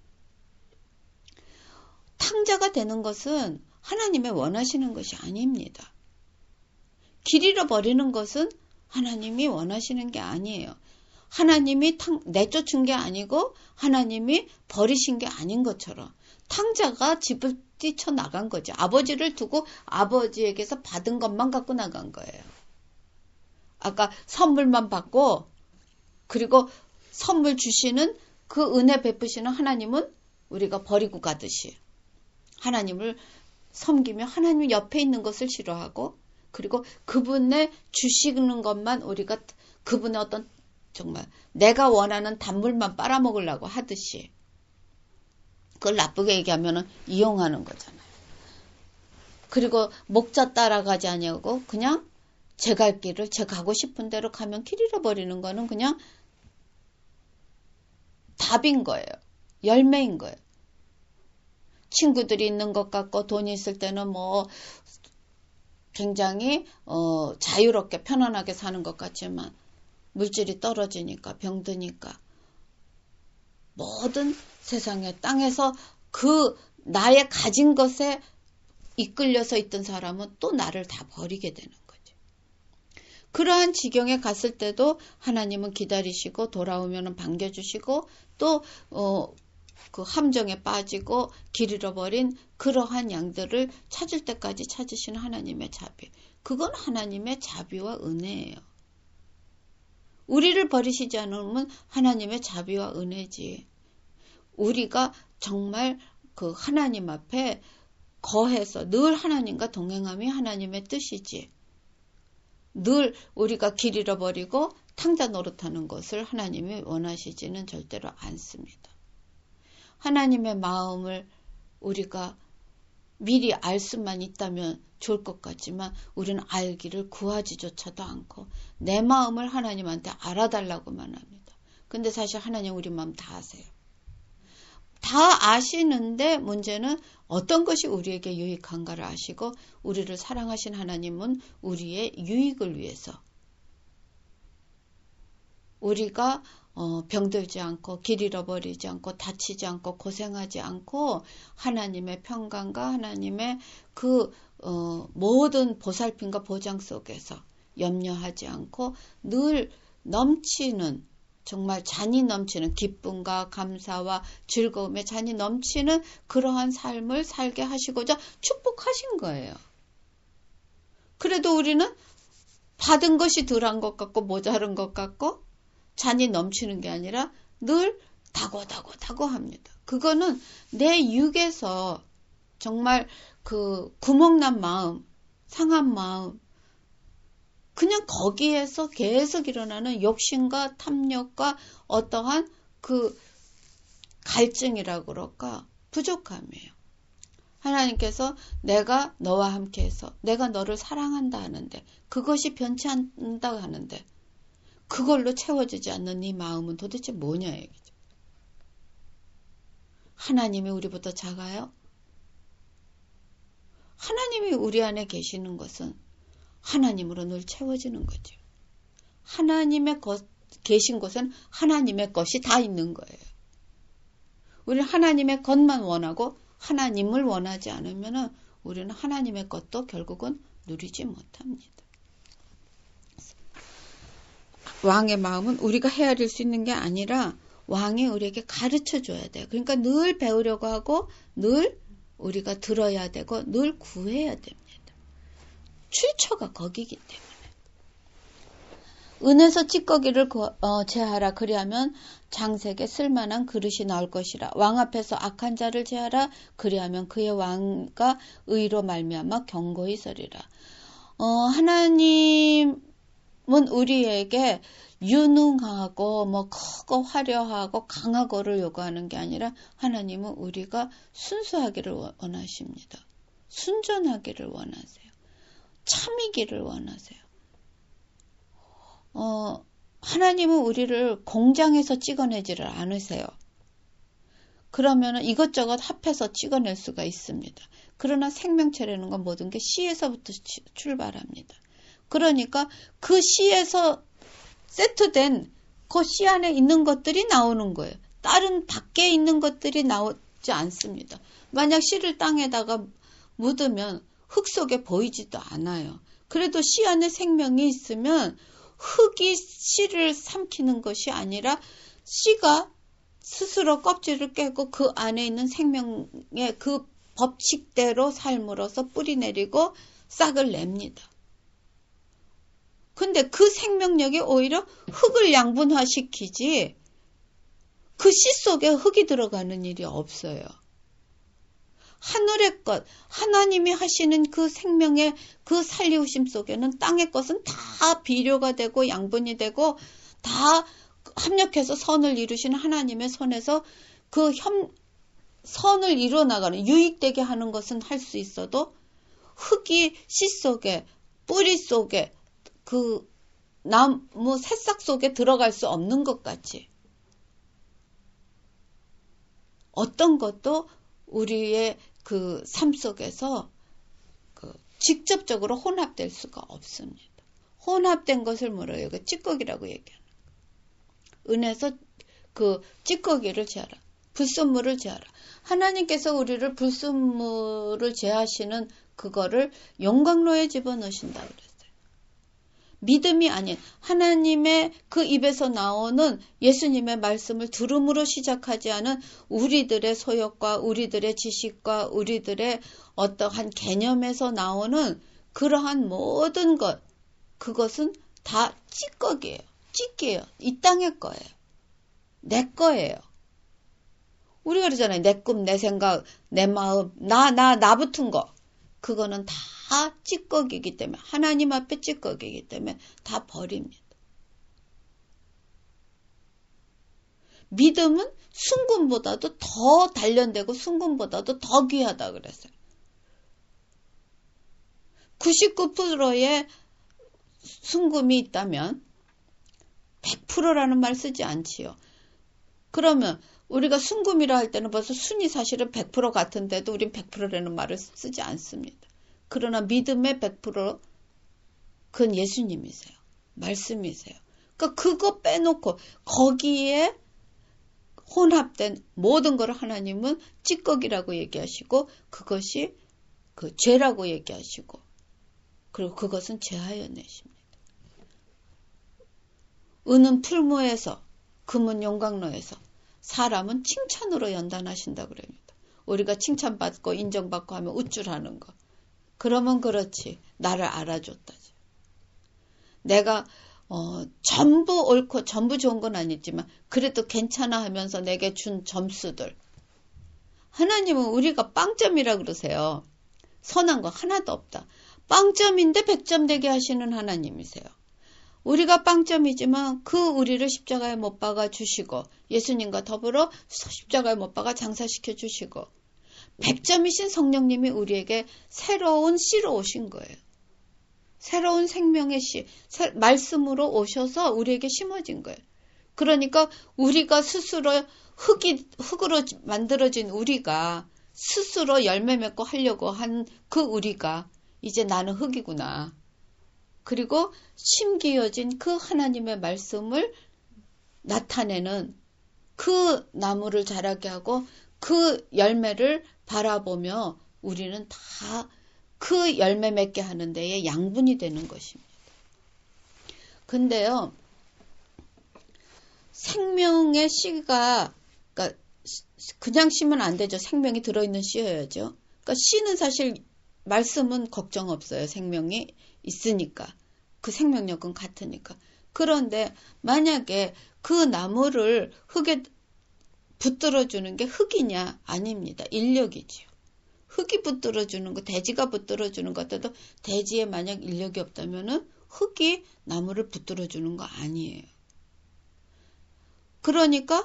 탕자가 되는 것은 하나님의 원하시는 것이 아닙니다. 길 잃어버리는 것은 하나님이 원하시는 게 아니에요. 하나님이 내쫓은 게 아니고 하나님이 버리신 게 아닌 것처럼 탕자가 집을 뛰쳐나간 거죠. 아버지를 두고 아버지에게서 받은 것만 갖고 나간 거예요. 아까 선물만 받고 그리고 선물 주시는 그 은혜 베푸시는 하나님은 우리가 버리고 가듯이 하나님을 섬기며 하나님 옆에 있는 것을 싫어하고 그리고 그분의 주시는 것만 우리가 그분의 어떤 정말 내가 원하는 단물만 빨아먹으려고 하듯이 그걸 나쁘게 얘기하면 이용하는 거잖아요. 그리고 목자 따라가지 아니하고 그냥 제 갈 길을 제 가고 싶은 대로 가면 길 잃어버리는 거는 그냥 답인 거예요. 열매인 거예요. 친구들이 있는 것 같고 돈이 있을 때는 뭐 굉장히 자유롭게 편안하게 사는 것 같지만 물질이 떨어지니까 병드니까 모든 세상에 땅에서 그 나의 가진 것에 이끌려서 있던 사람은 또 나를 다 버리게 되는 거죠. 그러한 지경에 갔을 때도 하나님은 기다리시고 돌아오면 반겨주시고 또 그 함정에 빠지고 길 잃어버린 그러한 양들을 찾을 때까지 찾으시는 하나님의 자비. 그건 하나님의 자비와 은혜예요. 우리를 버리시지 않으면 하나님의 자비와 은혜지. 우리가 정말 그 하나님 앞에 거해서 늘 하나님과 동행함이 하나님의 뜻이지. 늘 우리가 길 잃어버리고 탕자 노릇하는 것을 하나님이 원하시지는 절대로 않습니다. 하나님의 마음을 우리가 미리 알 수만 있다면 좋을 것 같지만 우리는 알기를 구하지조차도 않고 내 마음을 하나님한테 알아달라고만 합니다. 근데 사실 하나님 우리 마음 다 아세요. 다 아시는데 문제는 어떤 것이 우리에게 유익한가를 아시고 우리를 사랑하신 하나님은 우리의 유익을 위해서 우리가 병들지 않고 길 잃어버리지 않고 다치지 않고 고생하지 않고 하나님의 평강과 하나님의 그 모든 보살핌과 보장 속에서 염려하지 않고 늘 넘치는 정말 잔이 넘치는 기쁨과 감사와 즐거움에 잔이 넘치는 그러한 삶을 살게 하시고자 축복하신 거예요. 그래도 우리는 받은 것이 덜한 것 같고 모자른 것 같고 잔이 넘치는 게 아니라 늘 다고 합니다. 그거는 내 육에서 정말 그 구멍난 마음, 상한 마음, 그냥 거기에서 계속 일어나는 욕심과 탐욕과 어떠한 그 갈증이라고 그럴까? 부족함이에요. 하나님께서 내가 너와 함께해서 내가 너를 사랑한다 하는데 그것이 변치 않는다 하는데 그걸로 채워지지 않는 네 마음은 도대체 뭐냐 얘기죠. 하나님이 우리보다 작아요? 하나님이 우리 안에 계시는 것은 하나님으로 늘 채워지는 거죠. 하나님의 계신 곳은 하나님의 것이 다 있는 거예요. 우리는 하나님의 것만 원하고 하나님을 원하지 않으면 우리는 하나님의 것도 결국은 누리지 못합니다. 왕의 마음은 우리가 헤아릴 수 있는 게 아니라 왕이 우리에게 가르쳐 줘야 돼요. 그러니까 늘 배우려고 하고 늘 우리가 들어야 되고 늘 구해야 됩니다. 출처가 거기기 때문에. 은에서 찌꺼기를 제하라. 그리하면 장색에 쓸만한 그릇이 나올 것이라. 왕 앞에서 악한 자를 제하라. 그리하면 그의 왕과 의로 말미암아 경고히 서리라. 하나님은 우리에게 유능하고 뭐 크고 화려하고 강하고를 요구하는 게 아니라 하나님은 우리가 순수하기를 원하십니다. 순전하기를 원하세요. 참이기를 원하세요. 하나님은 우리를 공장에서 찍어내지를 않으세요. 그러면 이것저것 합해서 찍어낼 수가 있습니다. 그러나 생명체라는 건 모든 게 씨에서부터 출발합니다. 그러니까 그 씨에서 세트된 그 씨 안에 있는 것들이 나오는 거예요. 다른 밖에 있는 것들이 나오지 않습니다. 만약 씨를 땅에다가 묻으면 흙 속에 보이지도 않아요. 그래도 씨 안에 생명이 있으면 흙이 씨를 삼키는 것이 아니라 씨가 스스로 껍질을 깨고 그 안에 있는 생명의 그 법칙대로 삶으로써 뿌리 내리고 싹을 냅니다. 근데 그 생명력이 오히려 흙을 양분화시키지 그 씨 속에 흙이 들어가는 일이 없어요. 하늘의 것, 하나님이 하시는 그 생명의 그 살리우심 속에는 땅의 것은 다 비료가 되고 양분이 되고 다 합력해서 선을 이루시는 하나님의 손에서 그 선을 이루어나가는 유익되게 하는 것은 할 수 있어도 흙이 씨 속에 뿌리 속에 그 나무 새싹 속에 들어갈 수 없는 것 같이 어떤 것도 우리의 그 삶 속에서 그 직접적으로 혼합될 수가 없습니다. 혼합된 것을 뭐라고 해요? 찌꺼기라고 얘기하는 거예요. 은에서 그 찌꺼기를 제하라. 불순물을 제하라. 하나님께서 우리를 불순물을 제하시는 그거를 용광로에 집어넣으신다 그랬어요. 믿음이 아닌 하나님의 그 입에서 나오는 예수님의 말씀을 들음으로 시작하지 않은 우리들의 소욕과 우리들의 지식과 우리들의 어떠한 개념에서 나오는 그러한 모든 것, 그것은 다 찌꺼기예요. 찌개예요. 이 땅의 거예요. 내 거예요. 우리가 그러잖아요. 내 꿈, 내 생각, 내 마음, 나 붙은 거. 그거는 다 찌꺼기이기 때문에 하나님 앞에 찌꺼기이기 때문에 다 버립니다. 믿음은 순금보다도 더 단련되고 순금보다도 더 귀하다 그랬어요. 99%의 순금이 있다면 100%라는 말 쓰지 않지요. 그러면 우리가 순금이라 할 때는 벌써 순이 사실은 100% 같은데도 우린 100%라는 말을 쓰지 않습니다. 그러나 믿음의 100% 그건 예수님이세요. 말씀이세요. 그러니까 그거 빼놓고 거기에 혼합된 모든 걸 하나님은 찌꺼기라고 얘기하시고 그것이 그 죄라고 얘기하시고 그리고 그것은 제하여 내십니다. 은은 풀무에서 금은 용광로에서 사람은 칭찬으로 연단하신다 그럽니다. 우리가 칭찬받고 인정받고 하면 우쭐하는 거. 그러면 그렇지. 나를 알아줬다지. 내가 전부 옳고 전부 좋은 건 아니지만 그래도 괜찮아 하면서 내게 준 점수들. 하나님은 우리가 빵점이라 그러세요. 선한 거 하나도 없다. 빵점인데 100점 되게 하시는 하나님이세요. 우리가 빵점이지만 그 우리를 십자가에 못 박아 주시고 예수님과 더불어 십자가에 못 박아 장사시켜 주시고 100점이신 성령님이 우리에게 새로운 씨로 오신 거예요. 새로운 생명의 씨, 말씀으로 오셔서 우리에게 심어진 거예요. 그러니까 우리가 스스로 흙으로 만들어진 우리가 스스로 열매 맺고 하려고 한 그 우리가 이제 나는 흙이구나. 그리고 심기어진 그 하나님의 말씀을 나타내는 그 나무를 자라게 하고 그 열매를 바라보며 우리는 다 그 열매 맺게 하는 데에 양분이 되는 것입니다. 근데요, 생명의 씨가 그러니까 그냥 씨면 안 되죠. 생명이 들어있는 씨여야죠. 그러니까 씨는 사실 말씀은 걱정 없어요. 생명이 있으니까. 그 생명력은 같으니까. 그런데 만약에 그 나무를 흙에 붙들어주는 게 흙이냐? 아닙니다. 인력이지요. 흙이 붙들어주는 거, 돼지가 붙들어주는 것 같아도 돼지에 만약 인력이 없다면은 흙이 나무를 붙들어주는 거 아니에요. 그러니까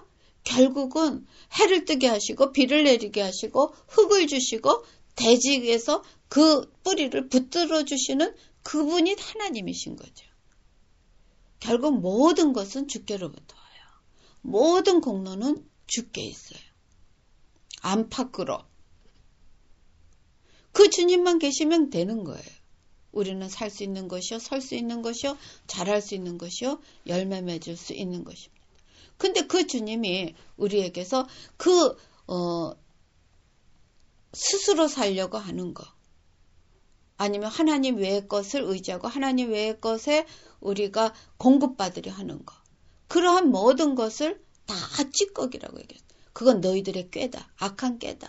결국은 해를 뜨게 하시고 비를 내리게 하시고 흙을 주시고 대지에서 그 뿌리를 붙들어 주시는 그분이 하나님이신 거죠. 결국 모든 것은 주께로부터 와요. 모든 공로는 주께 있어요. 안팎으로. 그 주님만 계시면 되는 거예요. 우리는 살 수 있는 것이요, 설 수 있는 것이요, 잘할 수 있는 것이요, 열매 맺을 수 있는 것입니다. 근데 그 주님이 우리에게서 스스로 살려고 하는 거, 아니면 하나님 외의 것을 의지하고 하나님 외의 것에 우리가 공급받으려 하는 거, 그러한 모든 것을 다 찌꺼기라고 얘기했어요. 그건 너희들의 꾀다. 악한 꾀다.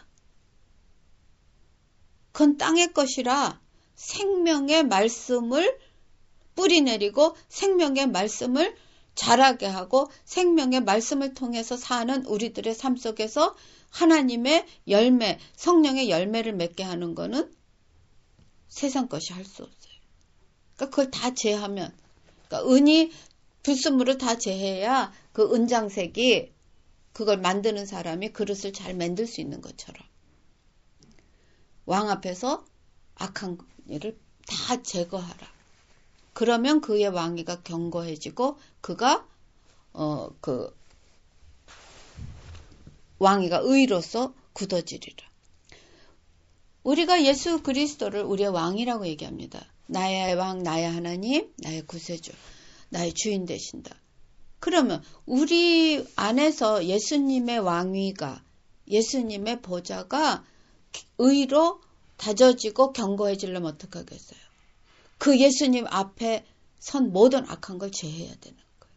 그건 땅의 것이라 생명의 말씀을 뿌리내리고 생명의 말씀을 자라게 하고 생명의 말씀을 통해서 사는 우리들의 삶 속에서 하나님의 열매, 성령의 열매를 맺게 하는 거는 세상 것이 할 수 없어요. 그러니까 그걸 다 제하면, 그러니까 은이 불순물을 다 제해야 그 은장색이 그걸 만드는 사람이 그릇을 잘 만들 수 있는 것처럼 왕 앞에서 악한 일을 다 제거하라. 그러면 그의 왕위가 견고해지고 그가 왕위가 의로서 굳어지리라. 우리가 예수 그리스도를 우리의 왕이라고 얘기합니다. 나의 왕, 나의 하나님, 나의 구세주, 나의 주인 되신다. 그러면 우리 안에서 예수님의 왕위가, 예수님의 보좌가 의로 다져지고 견고해지려면 어떻게 하겠어요? 그 예수님 앞에 선 모든 악한 걸 제해야 되는 거예요.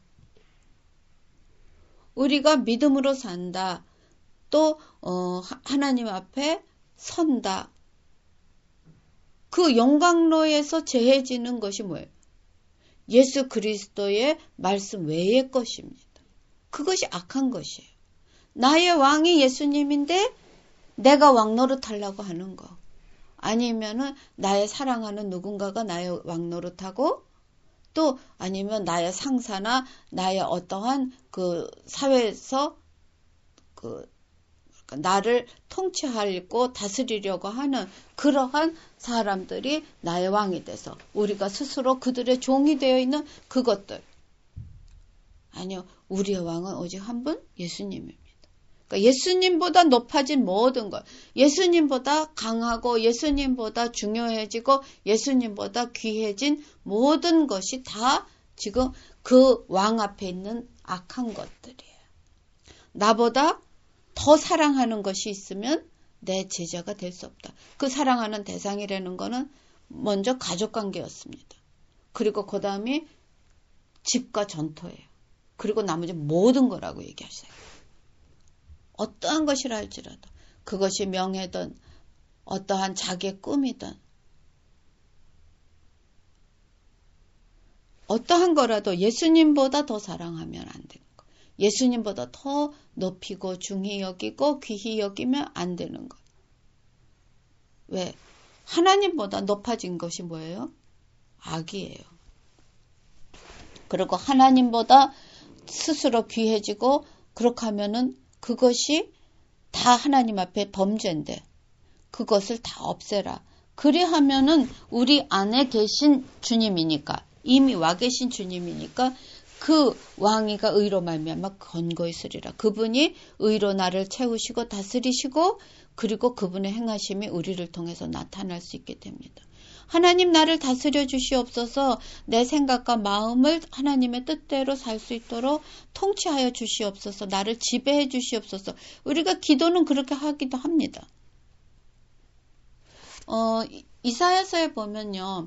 우리가 믿음으로 산다. 또 하나님 앞에 선다. 그 영광로에서 제해지는 것이 뭐예요? 예수 그리스도의 말씀 외의 것입니다. 그것이 악한 것이에요. 나의 왕이 예수님인데 내가 왕노릇하려고 하는 거. 아니면은 나의 사랑하는 누군가가 나의 왕노릇하고 또 아니면 나의 상사나 나의 어떠한 그 사회에서 나를 통치하려고 다스리려고 하는 그러한 사람들이 나의 왕이 돼서 우리가 스스로 그들의 종이 되어 있는 그것들. 아니요. 우리의 왕은 오직 한 분? 예수님입니다. 그러니까 예수님보다 높아진 모든 것, 예수님보다 강하고 예수님보다 중요해지고 예수님보다 귀해진 모든 것이 다 지금 그 왕 앞에 있는 악한 것들이에요. 나보다 더 사랑하는 것이 있으면 내 제자가 될 수 없다. 그 사랑하는 대상이라는 거는 먼저 가족관계였습니다. 그리고 그 다음에 집과 전토예요. 그리고 나머지 모든 거라고 얘기하세요. 어떠한 것이라 할지라도 그것이 명예든 어떠한 자기의 꿈이든 어떠한 거라도 예수님보다 더 사랑하면 안 되는 거. 예수님보다 더 높이고 중히 여기고 귀히 여기면 안 되는 거. 왜? 하나님보다 높아진 것이 뭐예요? 악이에요. 그리고 하나님보다 스스로 귀해지고 그렇게 하면은 그것이 다 하나님 앞에 범죄인데 그것을 다 없애라. 그리하면은 우리 안에 계신 주님이니까 이미 와 계신 주님이니까 그 왕위가 의로 말미암아 견고히 쓰리라. 그분이 의로 나를 채우시고 다스리시고 그리고 그분의 행하심이 우리를 통해서 나타날 수 있게 됩니다. 하나님 나를 다스려 주시옵소서. 내 생각과 마음을 하나님의 뜻대로 살 수 있도록 통치하여 주시옵소서. 나를 지배해 주시옵소서. 우리가 기도는 그렇게 하기도 합니다. 이사야서에 보면요.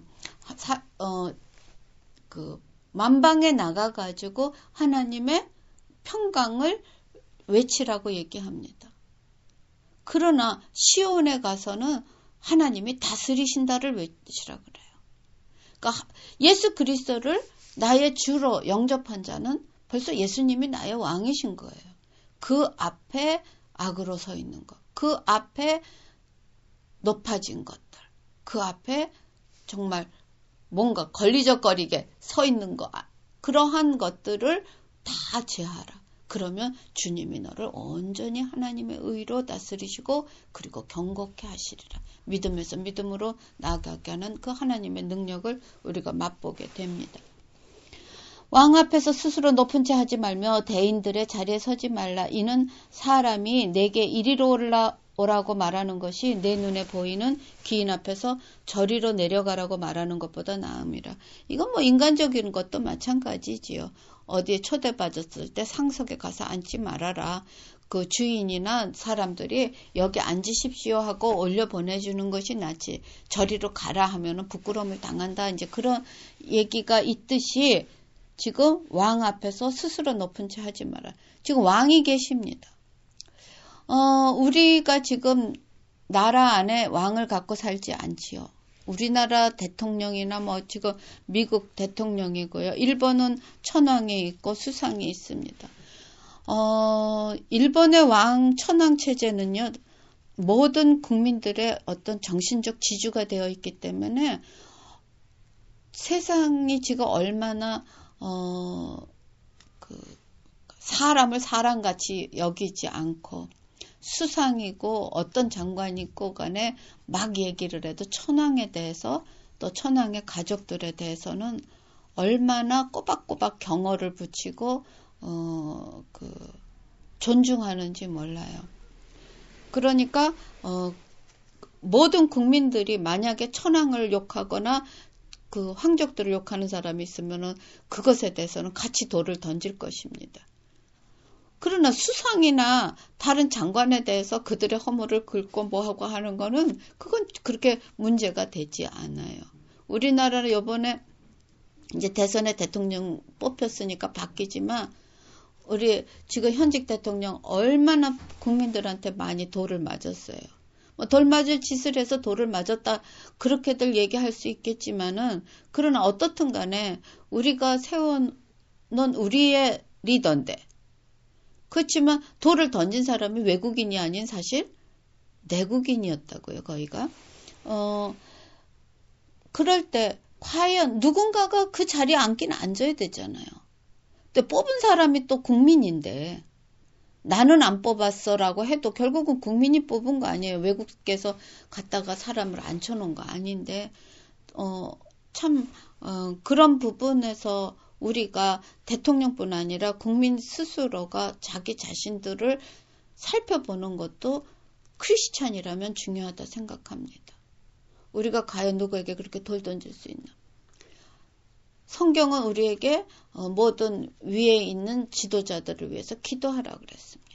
만방에 나가가지고 하나님의 평강을 외치라고 얘기합니다. 그러나 시온에 가서는 하나님이 다스리신다를 외치라 그래요. 그러니까 예수 그리스도를 나의 주로 영접한 자는 벌써 예수님이 나의 왕이신 거예요. 그 앞에 악으로 서 있는 것, 그 앞에 높아진 것들, 그 앞에 정말 뭔가 걸리적거리게 서 있는 것, 그러한 것들을 다 제하라. 그러면 주님이 너를 온전히 하나님의 의로 다스리시고 그리고 경고케 하시리라. 믿음에서 믿음으로 나아가게 하는 그 하나님의 능력을 우리가 맛보게 됩니다. 왕 앞에서 스스로 높은 채 하지 말며 대인들의 자리에 서지 말라. 이는 사람이 내게 이리로 올라오라고 말하는 것이 내 눈에 보이는 귀인 앞에서 저리로 내려가라고 말하는 것보다 나음이라. 이건 뭐 인간적인 것도 마찬가지지요. 어디에 초대받았을 때 상석에 가서 앉지 말아라. 그 주인이나 사람들이 여기 앉으십시오 하고 올려 보내주는 것이 낫지. 저리로 가라 하면은 부끄러움을 당한다. 이제 그런 얘기가 있듯이 지금 왕 앞에서 스스로 높은 채 하지 마라. 지금 왕이 계십니다. 우리가 지금 나라 안에 왕을 갖고 살지 않지요. 우리나라 대통령이나 뭐 지금 미국 대통령이고요. 일본은 천황이 있고 수상이 있습니다. 일본의 왕 천황 체제는요. 모든 국민들의 어떤 정신적 지주가 되어 있기 때문에 세상이 지금 얼마나 사람을 사람같이 여기지 않고 수상이고 어떤 장관이 있고 간에 막 얘기를 해도 천황에 대해서 또 천황의 가족들에 대해서는 얼마나 꼬박꼬박 경어를 붙이고 존중하는지 몰라요. 그러니까 모든 국민들이 만약에 천황을 욕하거나 그 황족들을 욕하는 사람이 있으면은 그것에 대해서는 같이 돌을 던질 것입니다. 그러나 수상이나 다른 장관에 대해서 그들의 허물을 긁고 뭐하고 하는 거는 그건 그렇게 문제가 되지 않아요. 우리나라는 이번에 이제 대선에 대통령 뽑혔으니까 바뀌지만 우리 지금 현직 대통령 얼마나 국민들한테 많이 돌을 맞았어요. 뭐 돌 맞을 짓을 해서 돌을 맞았다 그렇게들 얘기할 수 있겠지만은 그러나 어떻든 간에 우리가 세운 넌 우리의 리더인데 그렇지만 돌을 던진 사람이 외국인이 아닌 사실 내국인이었다고요. 거기가 그럴 때 과연 누군가가 그 자리에 앉긴 앉아야 되잖아요. 근데 뽑은 사람이 또 국민인데 나는 안 뽑았어라고 해도 결국은 국민이 뽑은 거 아니에요. 외국에서 갖다가 사람을 앉혀놓은 거 아닌데 그런 부분에서 우리가 대통령뿐 아니라 국민 스스로가 자기 자신들을 살펴보는 것도 크리스찬이라면 중요하다 생각합니다. 우리가 과연 누구에게 그렇게 돌 던질 수 있나? 성경은 우리에게 모든 위에 있는 지도자들을 위해서 기도하라고 그랬습니다.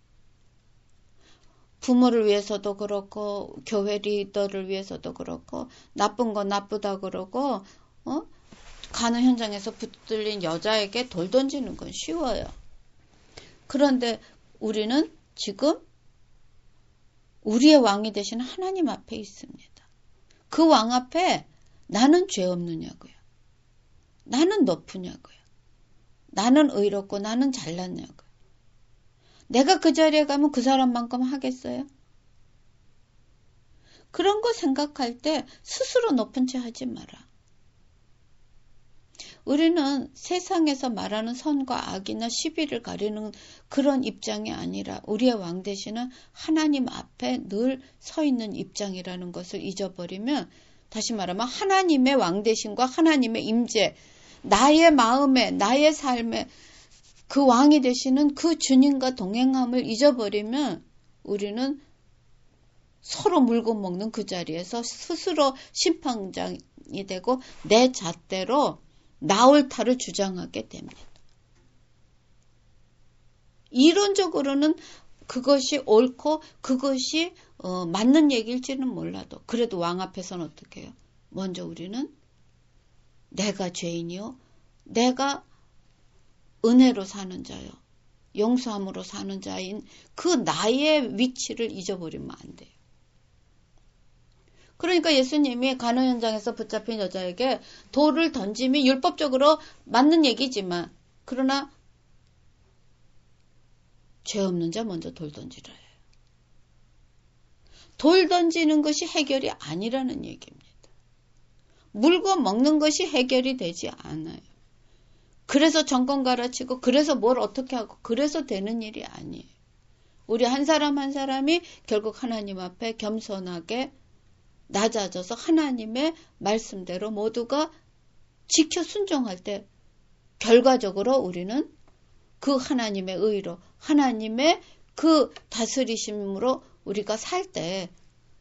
부모를 위해서도 그렇고 교회 리더를 위해서도 그렇고 나쁜 거 나쁘다 그러고 가는 현장에서 붙들린 여자에게 돌 던지는 건 쉬워요. 그런데 우리는 지금 우리의 왕이 되시는 하나님 앞에 있습니다. 그 왕 앞에 나는 죄 없느냐고요. 나는 높으냐고요. 나는 의롭고 나는 잘났냐고요. 내가 그 자리에 가면 그 사람만큼 하겠어요? 그런 거 생각할 때 스스로 높은 채 하지 마라. 우리는 세상에서 말하는 선과 악이나 시비를 가리는 그런 입장이 아니라 우리의 왕 되시는 하나님 앞에 늘 서 있는 입장이라는 것을 잊어버리면 다시 말하면 하나님의 왕 되심과 하나님의 임재 나의 마음에 나의 삶에 그 왕이 되시는 그 주님과 동행함을 잊어버리면 우리는 서로 물고 먹는 그 자리에서 스스로 심판장이 되고 내 잣대로 나 옳다를 주장하게 됩니다. 이론적으로는 그것이 옳고 그것이 맞는 얘기일지는 몰라도 그래도 왕 앞에서는 어떻게 해요? 먼저 우리는 내가 죄인이요. 내가 은혜로 사는 자요. 용서함으로 사는 자인 그 나의 위치를 잊어버리면 안 돼요. 그러니까 예수님이 간호 현장에서 붙잡힌 여자에게 돌을 던짐이 율법적으로 맞는 얘기지만 그러나 죄 없는 자 먼저 돌 던지라 해요. 돌 던지는 것이 해결이 아니라는 얘기입니다. 물고 먹는 것이 해결이 되지 않아요. 그래서 정권 갈아치고 그래서 뭘 어떻게 하고 그래서 되는 일이 아니에요. 우리 한 사람 한 사람이 결국 하나님 앞에 겸손하게 낮아져서 하나님의 말씀대로 모두가 지켜 순종할 때 결과적으로 우리는 그 하나님의 의로 하나님의 그 다스리심으로 우리가 살 때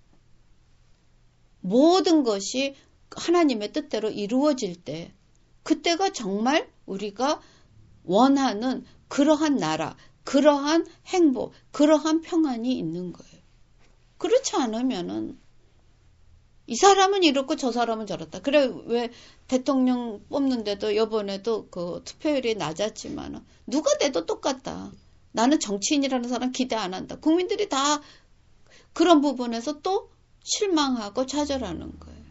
모든 것이 하나님의 뜻대로 이루어질 때 그때가 정말 우리가 원하는 그러한 나라, 그러한 행복, 그러한 평안이 있는 거예요. 그렇지 않으면은 이 사람은 이렇고 저 사람은 저렇다. 그래 왜 대통령 뽑는데도 이번에도 그 투표율이 낮았지만 누가 돼도 똑같다. 나는 정치인이라는 사람 기대 안 한다. 국민들이 다 그런 부분에서 또 실망하고 좌절하는 거예요.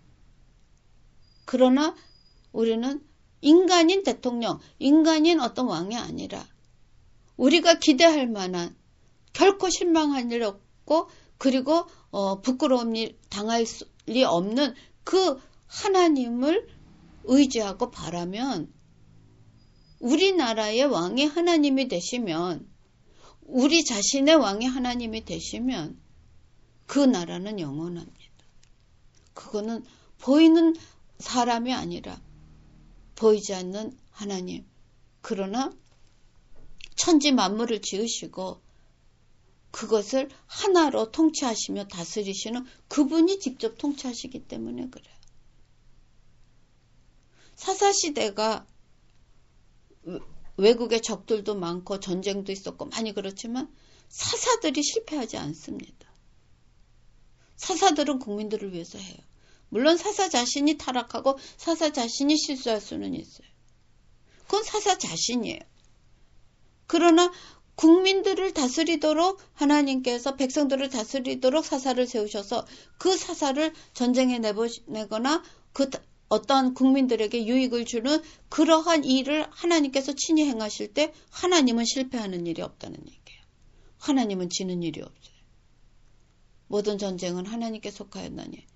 그러나 우리는 인간인 대통령, 인간인 어떤 왕이 아니라 우리가 기대할 만한 결코 실망할 일 없고 그리고 부끄러움 일 당할 리 없는 그 하나님을 의지하고 바라면 우리나라의 왕이 하나님이 되시면 우리 자신의 왕이 하나님이 되시면 그 나라는 영원합니다. 그거는 보이는 사람이 아니라 보이지 않는 하나님. 그러나 천지 만물을 지으시고 그것을 하나로 통치하시며 다스리시는 그분이 직접 통치하시기 때문에 그래요. 사사시대가 외국의 적들도 많고 전쟁도 있었고 많이 그렇지만 사사들이 실패하지 않습니다. 사사들은 국민들을 위해서 해요. 물론 사사 자신이 타락하고 사사 자신이 실수할 수는 있어요. 그건 사사 자신이에요. 그러나 국민들을 다스리도록 하나님께서 백성들을 다스리도록 사사를 세우셔서 그 사사를 전쟁에 내보내거나 그 어떤 국민들에게 유익을 주는 그러한 일을 하나님께서 친히 행하실 때 하나님은 실패하는 일이 없다는 얘기예요. 하나님은 지는 일이 없어요. 모든 전쟁은 하나님께 속하였나니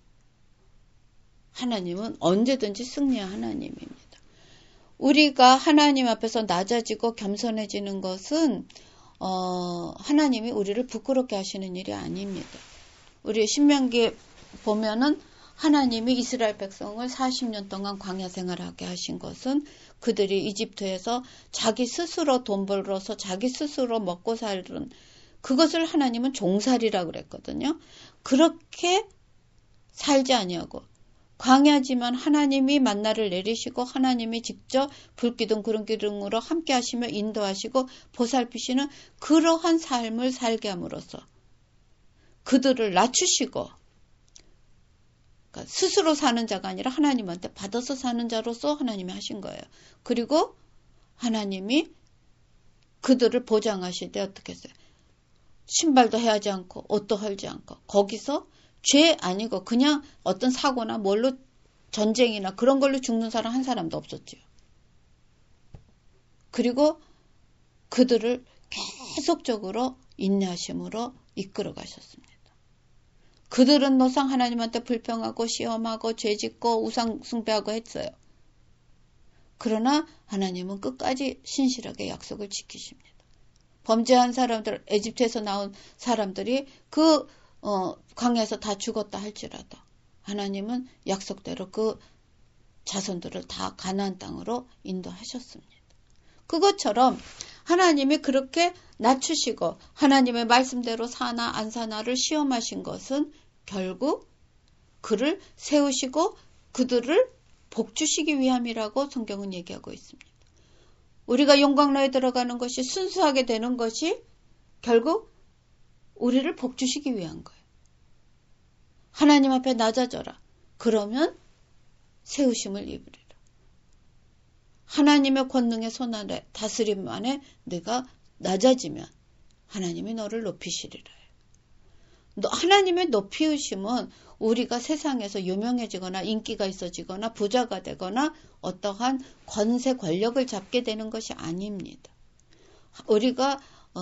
하나님은 언제든지 승리한 하나님입니다. 우리가 하나님 앞에서 낮아지고 겸손해지는 것은 하나님이 우리를 부끄럽게 하시는 일이 아닙니다. 우리 신명기에 보면은 하나님이 이스라엘 백성을 40년 동안 광야 생활하게 하신 것은 그들이 이집트에서 자기 스스로 돈 벌어서 자기 스스로 먹고 살던 그것을 하나님은 종살이라고 그랬거든요. 그렇게 살지 아니하고 광야지만 하나님이 만나를 내리시고 하나님이 직접 불기둥 구름기둥으로 함께 하시며 인도하시고 보살피시는 그러한 삶을 살게 함으로써 그들을 낮추시고 그러니까 스스로 사는 자가 아니라 하나님한테 받아서 사는 자로서 하나님이 하신 거예요. 그리고 하나님이 그들을 보장하실 때 어떻게 했어요? 신발도 해하지 않고 옷도 헐지 않고 거기서 죄 아니고 그냥 어떤 사고나 뭘로 전쟁이나 그런 걸로 죽는 사람 한 사람도 없었지요. 그리고 그들을 계속적으로 인내하심으로 이끌어 가셨습니다. 그들은 노상 하나님한테 불평하고 시험하고 죄짓고 우상 숭배하고 했어요. 그러나 하나님은 끝까지 신실하게 약속을 지키십니다. 범죄한 사람들, 에집트에서 나온 사람들이 그 광야에서 다 죽었다 할지라도 하나님은 약속대로 그 자손들을 다 가나안 땅으로 인도하셨습니다. 그것처럼 하나님이 그렇게 낮추시고 하나님의 말씀대로 사나 안 사나를 시험하신 것은 결국 그를 세우시고 그들을 복주시기 위함이라고 성경은 얘기하고 있습니다. 우리가 영광로에 들어가는 것이 순수하게 되는 것이 결국 우리를 복주시기 위한 거예요. 하나님 앞에 낮아져라. 그러면 세우심을 입으리라. 하나님의 권능의 손 아래 다스림 안에 네가 낮아지면 하나님이 너를 높이시리라. 하나님의 높이우심은 우리가 세상에서 유명해지거나 인기가 있어지거나 부자가 되거나 어떠한 권세 권력을 잡게 되는 것이 아닙니다. 우리가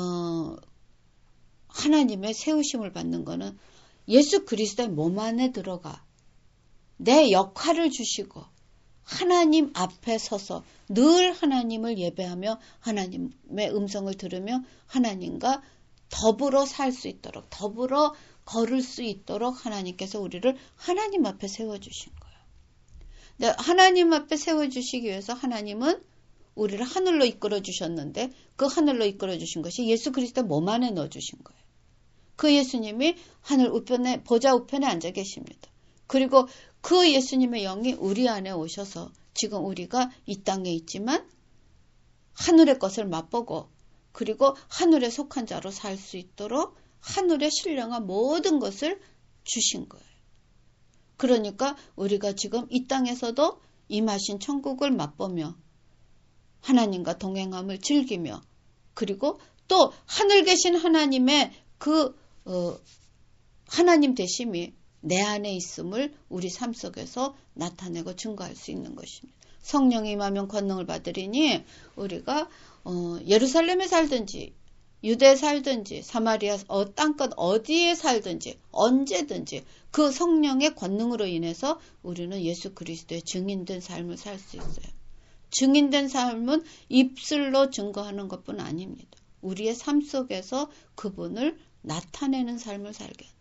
하나님의 세우심을 받는 것은 예수 그리스도의 몸 안에 들어가 내 역할을 주시고 하나님 앞에 서서 늘 하나님을 예배하며 하나님의 음성을 들으며 하나님과 더불어 살 수 있도록, 더불어 걸을 수 있도록 하나님께서 우리를 하나님 앞에 세워주신 거예요. 근데 하나님 앞에 세워주시기 위해서 하나님은 우리를 하늘로 이끌어 주셨는데 그 하늘로 이끌어 주신 것이 예수 그리스도 몸 안에 넣어 주신 거예요. 그 예수님이 하늘 우편에, 보좌 우편에 앉아 계십니다. 그리고 그 예수님의 영이 우리 안에 오셔서 지금 우리가 이 땅에 있지만 하늘의 것을 맛보고 그리고 하늘에 속한 자로 살 수 있도록 하늘에 신령한 모든 것을 주신 거예요. 그러니까 우리가 지금 이 땅에서도 임하신 천국을 맛보며 하나님과 동행함을 즐기며 그리고 또 하늘 계신 하나님의 그 하나님 되심이 내 안에 있음을 우리 삶 속에서 나타내고 증거할 수 있는 것입니다. 성령이 임하면 권능을 받으리니 우리가 예루살렘에 살든지 유대에 살든지 사마리아 땅끝 어디에 살든지 언제든지 그 성령의 권능으로 인해서 우리는 예수 그리스도의 증인된 삶을 살 수 있어요. 증인된 삶은 입술로 증거하는 것뿐 아닙니다. 우리의 삶 속에서 그분을 나타내는 삶을 살게 한다.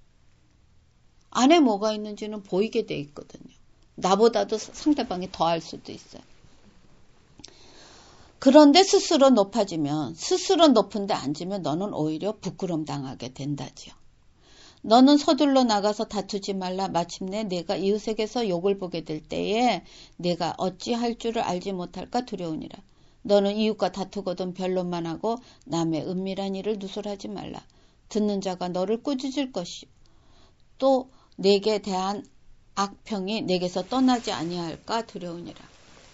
안에 뭐가 있는지는 보이게 돼 있거든요. 나보다도 상대방이 더 알 수도 있어요. 그런데 스스로 높아지면, 스스로 높은 데 앉으면 너는 오히려 부끄럼 당하게 된다지요. 너는 서둘러 나가서 다투지 말라. 마침내 내가 이웃에게서 욕을 보게 될 때에 내가 어찌할 줄을 알지 못할까 두려우니라. 너는 이웃과 다투거든 변론만 하고 남의 은밀한 일을 누설하지 말라. 듣는 자가 너를 꾸짖을 것이요. 또 내게 대한 악평이 내게서 떠나지 아니할까 두려우니라.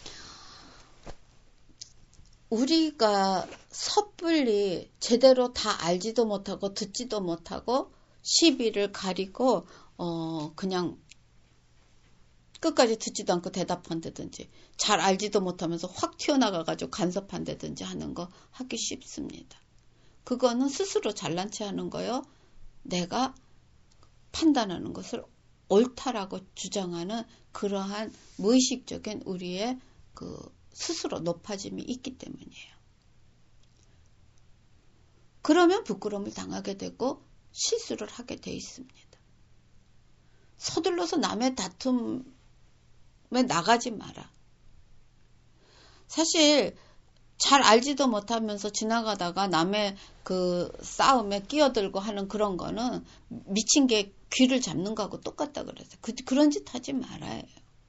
우리가 섣불리 제대로 다 알지도 못하고 듣지도 못하고 시비를 가리고 그냥 끝까지 듣지도 않고 대답한다든지 잘 알지도 못하면서 확 튀어나가가지고 간섭한다든지 하는 거 하기 쉽습니다. 그거는 스스로 잘난 체 하는 거요. 내가 판단하는 것을 옳다라고 주장하는 그러한 무의식적인 우리의 그 스스로 높아짐이 있기 때문이에요. 그러면 부끄러움을 당하게 되고 실수를 하게 돼 있습니다. 서둘러서 남의 다툼에 나가지 마라. 사실 잘 알지도 못하면서 지나가다가 남의 그 싸움에 끼어들고 하는 그런 거는 미친 게 귀를 잡는 거하고 똑같다 그랬어요. 그런 짓 하지 말아요.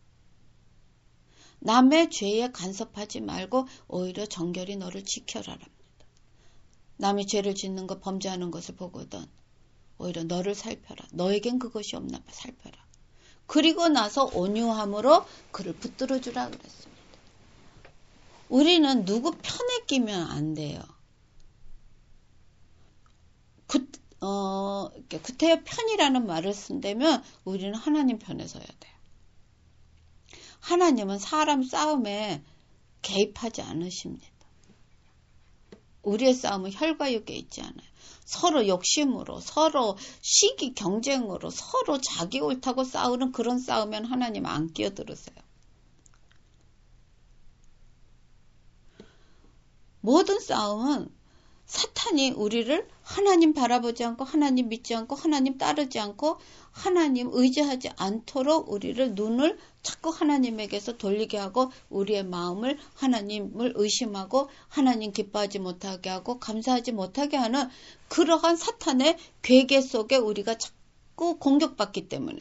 남의 죄에 간섭하지 말고 오히려 정결히 너를 지켜라랍니다. 남이 죄를 짓는 것, 범죄하는 것을 보거든 오히려 너를 살펴라. 너에겐 그것이 없나 봐. 살펴라. 그리고 나서 온유함으로 그를 붙들어 주라 그랬습니다. 우리는 누구 편에 끼면 안 돼요. 구태여 편이라는 말을 쓴다면 우리는 하나님 편에 서야 돼요. 하나님은 사람 싸움에 개입하지 않으십니다. 우리의 싸움은 혈과 육에 있지 않아요. 서로 욕심으로, 서로 시기 경쟁으로, 서로 자기 옳다고 싸우는 그런 싸우면 하나님 안 끼어들으세요. 모든 싸움은 사탄이 우리를 하나님 바라보지 않고 하나님 믿지 않고 하나님 따르지 않고 하나님 의지하지 않도록 우리를 눈을 자꾸 하나님에게서 돌리게 하고 우리의 마음을 하나님을 의심하고 하나님 기뻐하지 못하게 하고 감사하지 못하게 하는 그러한 사탄의 괴계 속에 우리가 자꾸 공격받기 때문에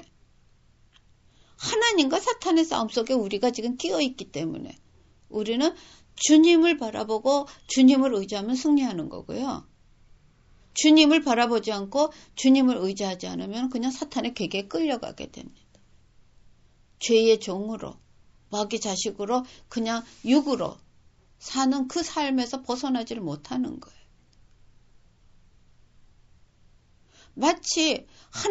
하나님과 사탄의 싸움 속에 우리가 지금 끼어 있기 때문에 우리는 주님을 바라보고 주님을 의지하면 승리하는 거고요. 주님을 바라보지 않고 주님을 의지하지 않으면 그냥 사탄의 계계에 끌려가게 됩니다. 죄의 종으로, 마귀 자식으로 그냥 육으로 사는 그 삶에서 벗어나지를 못하는 거예요. 마치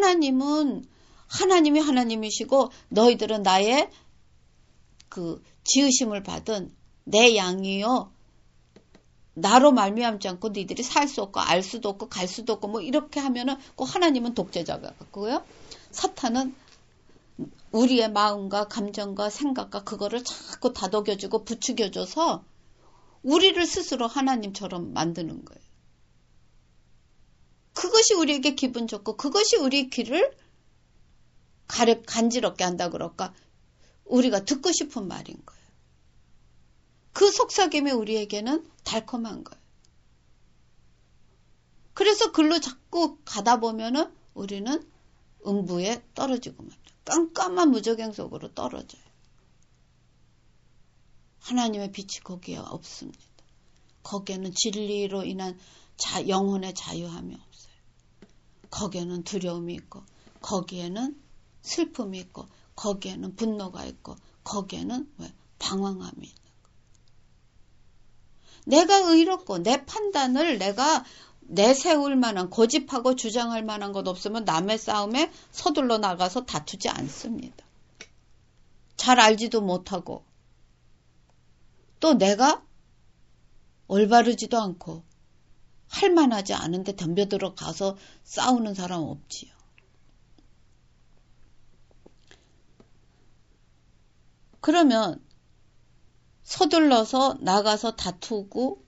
하나님이 하나님이시고 너희들은 나의 그 지으심을 받은 내 양이요. 나로 말미암지 않고 너희들이 살 수 없고 알 수도 없고 갈 수도 없고 뭐 이렇게 하면은 꼭 하나님은 독재자가 같고요. 사탄은 우리의 마음과 감정과 생각과 그거를 자꾸 다독여주고 부추겨줘서 우리를 스스로 하나님처럼 만드는 거예요. 그것이 우리에게 기분 좋고 그것이 우리 귀를 간지럽게 한다 그럴까? 우리가 듣고 싶은 말인 거예요. 그 속삭임이 우리에게는 달콤한 거예요. 그래서 글로 자꾸 가다 보면은 우리는 음부에 떨어지고 말이죠. 깜깜한 무저갱 속으로 떨어져요. 하나님의 빛이 거기에 없습니다. 거기에는 진리로 인한 영혼의 자유함이 없어요. 거기에는 두려움이 있고 거기에는 슬픔이 있고 거기에는 분노가 있고 거기에는 방황함이 있는 거예요. 내가 의롭고 내 판단을 내가 내세울 만한 고집하고 주장할 만한 것 없으면 남의 싸움에 서둘러 나가서 다투지 않습니다. 잘 알지도 못하고 또 내가 올바르지도 않고 할 만하지 않은데 덤벼들어 가서 싸우는 사람 없지요. 그러면 서둘러서 나가서 다투고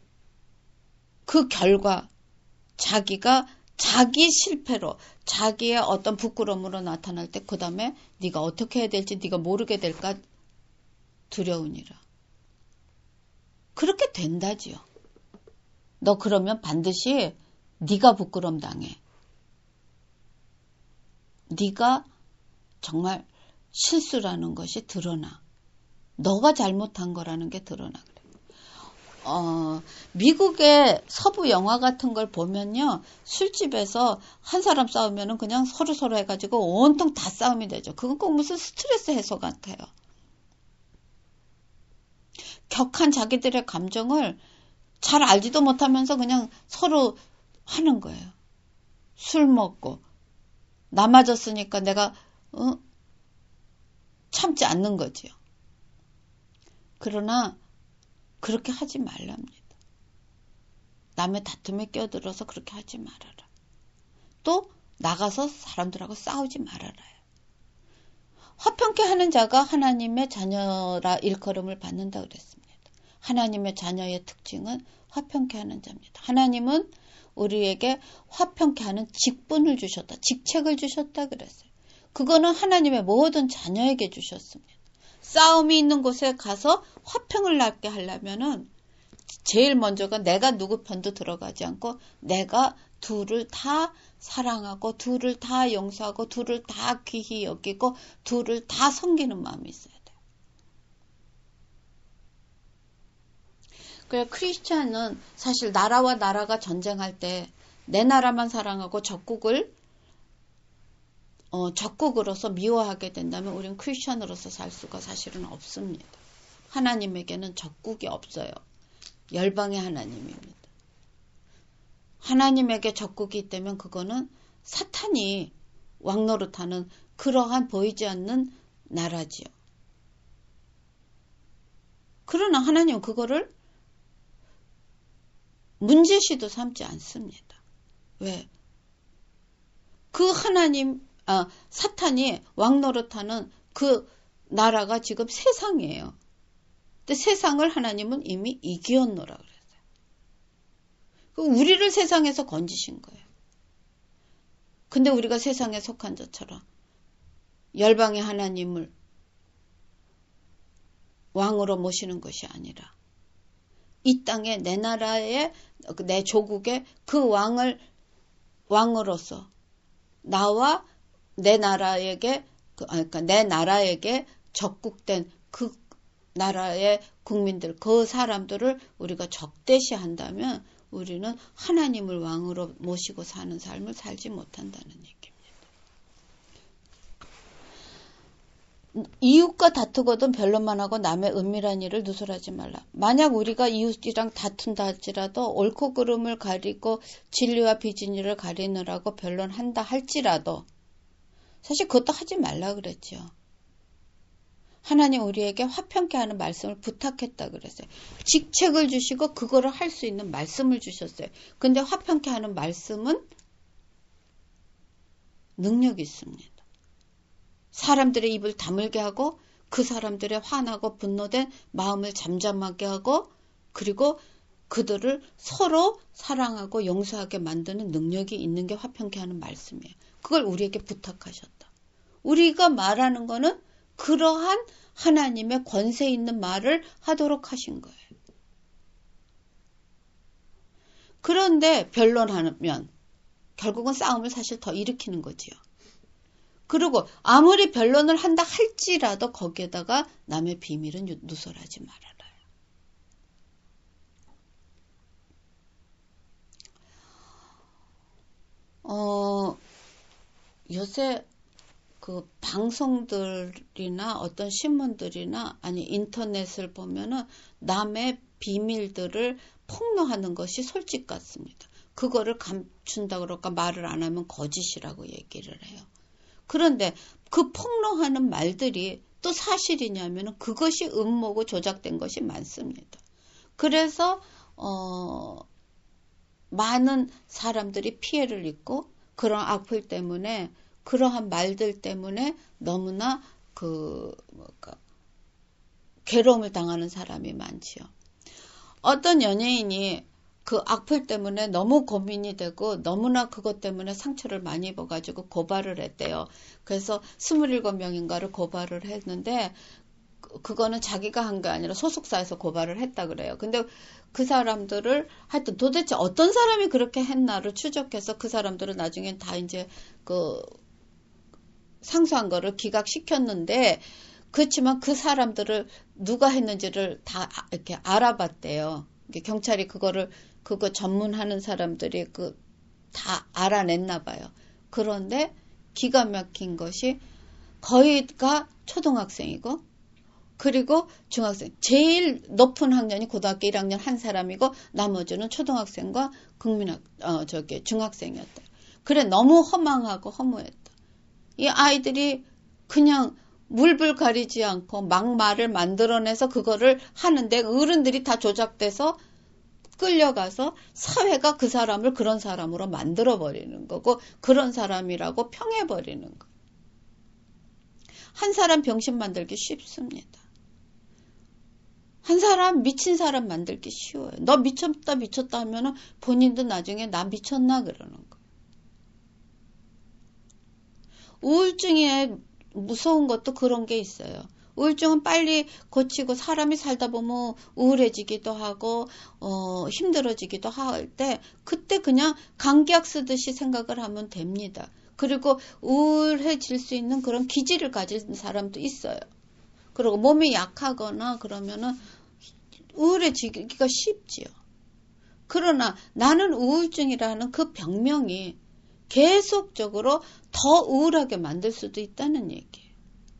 그 결과 자기가 자기 실패로 자기의 어떤 부끄러움으로 나타날 때 그 다음에 네가 어떻게 해야 될지 네가 모르게 될까 두려우니라. 그렇게 된다지요. 너 그러면 반드시 네가 부끄러움 당해. 네가 정말 실수라는 것이 드러나. 너가 잘못한 거라는 게 드러나. 미국의 서부 영화 같은 걸 보면요. 술집에서 한 사람 싸우면은 그냥 서로 해가지고 온통 다 싸움이 되죠. 그건 꼭 무슨 스트레스 해소 같아요. 격한 자기들의 감정을 잘 알지도 못하면서 그냥 서로 하는 거예요. 술 먹고 나 맞았으니까 내가 참지 않는 거지요. 그러나 그렇게 하지 말랍니다. 남의 다툼에 끼어들어서 그렇게 하지 말아라. 또 나가서 사람들하고 싸우지 말아라요. 화평케 하는 자가 하나님의 자녀라 일컬음을 받는다 그랬습니다. 하나님의 자녀의 특징은 화평케 하는 자입니다. 하나님은 우리에게 화평케 하는 직분을 주셨다. 직책을 주셨다 그랬어요. 그거는 하나님의 모든 자녀에게 주셨습니다. 싸움이 있는 곳에 가서 화평을 낳게 하려면은 제일 먼저가 내가 누구 편도 들어가지 않고 내가 둘을 다 사랑하고 둘을 다 용서하고 둘을 다 귀히 여기고 둘을 다 섬기는 마음이 있어야 돼요. 그래 크리스찬은 사실 나라와 나라가 전쟁할 때 내 나라만 사랑하고 적국으로서 미워하게 된다면 우리는 크리스찬으로서 살 수가 사실은 없습니다. 하나님에게는 적국이 없어요. 열방의 하나님입니다. 하나님에게 적국이 있다면 그거는 사탄이 왕노릇하는 그러한 보이지 않는 나라지요. 그러나 하나님은 그거를 문제시도 삼지 않습니다. 왜? 그 사탄이 왕노릇하는 그 나라가 지금 세상이에요. 근데 세상을 하나님은 이미 이기었노라 그랬어요. 우리를 세상에서 건지신 거예요. 근데 우리가 세상에 속한 자처럼 열방의 하나님을 왕으로 모시는 것이 아니라 이 땅에 내 나라에 내 조국에 그 왕으로서 나와 내 나라에게 그러니까 내 나라에게 적국된 그 나라의 국민들 그 사람들을 우리가 적대시한다면 우리는 하나님을 왕으로 모시고 사는 삶을 살지 못한다는 얘기입니다. 이웃과 다투거든 변론만 하고 남의 은밀한 일을 누설하지 말라. 만약 우리가 이웃이랑 다툰다 할지라도 옳고 그름을 가리고 진리와 비진리를 가리느라고 변론한다 할지라도 사실 그것도 하지 말라 그랬죠. 하나님 우리에게 화평케 하는 말씀을 부탁했다 그랬어요. 직책을 주시고 그거를 할 수 있는 말씀을 주셨어요. 근데 화평케 하는 말씀은 능력이 있습니다. 사람들의 입을 다물게 하고 그 사람들의 화나고 분노된 마음을 잠잠하게 하고 그리고 그들을 서로 사랑하고 용서하게 만드는 능력이 있는 게 화평케 하는 말씀이에요. 그걸 우리에게 부탁하셨다. 우리가 말하는 거는 그러한 하나님의 권세 있는 말을 하도록 하신 거예요. 그런데 변론하면 결국은 싸움을 사실 더 일으키는 거지요. 그리고 아무리 변론을 한다 할지라도 거기에다가 남의 비밀은 누설하지 말아라. 요새 그 방송들이나 어떤 신문들이나 아니 인터넷을 보면은 남의 비밀들을 폭로하는 것이 솔직 같습니다. 그거를 감춘다 그럴까 말을 안 하면 거짓이라고 얘기를 해요. 그런데 그 폭로하는 말들이 또 사실이냐면 그것이 음모고 조작된 것이 많습니다. 그래서 많은 사람들이 피해를 입고 그런 악플 때문에 그러한 말들 때문에 너무나 괴로움을 당하는 사람이 많지요. 어떤 연예인이 그 악플 때문에 너무 고민이 되고 너무나 그것 때문에 상처를 많이 입어가지고 고발을 했대요. 그래서 27명인가를 고발을 했는데 그거는 자기가 한 게 아니라 소속사에서 고발을 했다 그래요. 근데 그 사람들을 하여튼 도대체 어떤 사람이 그렇게 했나를 추적해서 그 사람들은 나중엔 다 이제 그 상수한 거를 기각시켰는데 그렇지만 그 사람들을 누가 했는지를 다 이렇게 알아봤대요. 경찰이 그거 전문하는 사람들이 다 알아냈나 봐요. 그런데 기가 막힌 것이 거의가 초등학생이고 그리고 중학생, 제일 높은 학년이 고등학교 1학년 한 사람이고 나머지는 초등학생과 중학생이었다. 그래 너무 허망하고 허무했다. 이 아이들이 그냥 물불 가리지 않고 막말을 만들어내서 그거를 하는데 어른들이 다 조작돼서 끌려가서 사회가 그 사람을 그런 사람으로 만들어버리는 거고 그런 사람이라고 평해버리는 거. 한 사람 병신 만들기 쉽습니다. 한 사람 미친 사람 만들기 쉬워요. 너 미쳤다 하면은 본인도 나중에 나 미쳤나 그러는 거예요. 우울증에 무서운 것도 그런 게 있어요. 우울증은 빨리 고치고 사람이 살다 보면 우울해지기도 하고 힘들어지기도 할 때 그때 그냥 감기약 쓰듯이 생각을 하면 됩니다. 그리고 우울해질 수 있는 그런 기질을 가진 사람도 있어요. 그리고 몸이 약하거나 그러면은 우울해지기가 쉽지요. 그러나 나는 우울증이라는 그 병명이 계속적으로 더 우울하게 만들 수도 있다는 얘기예요.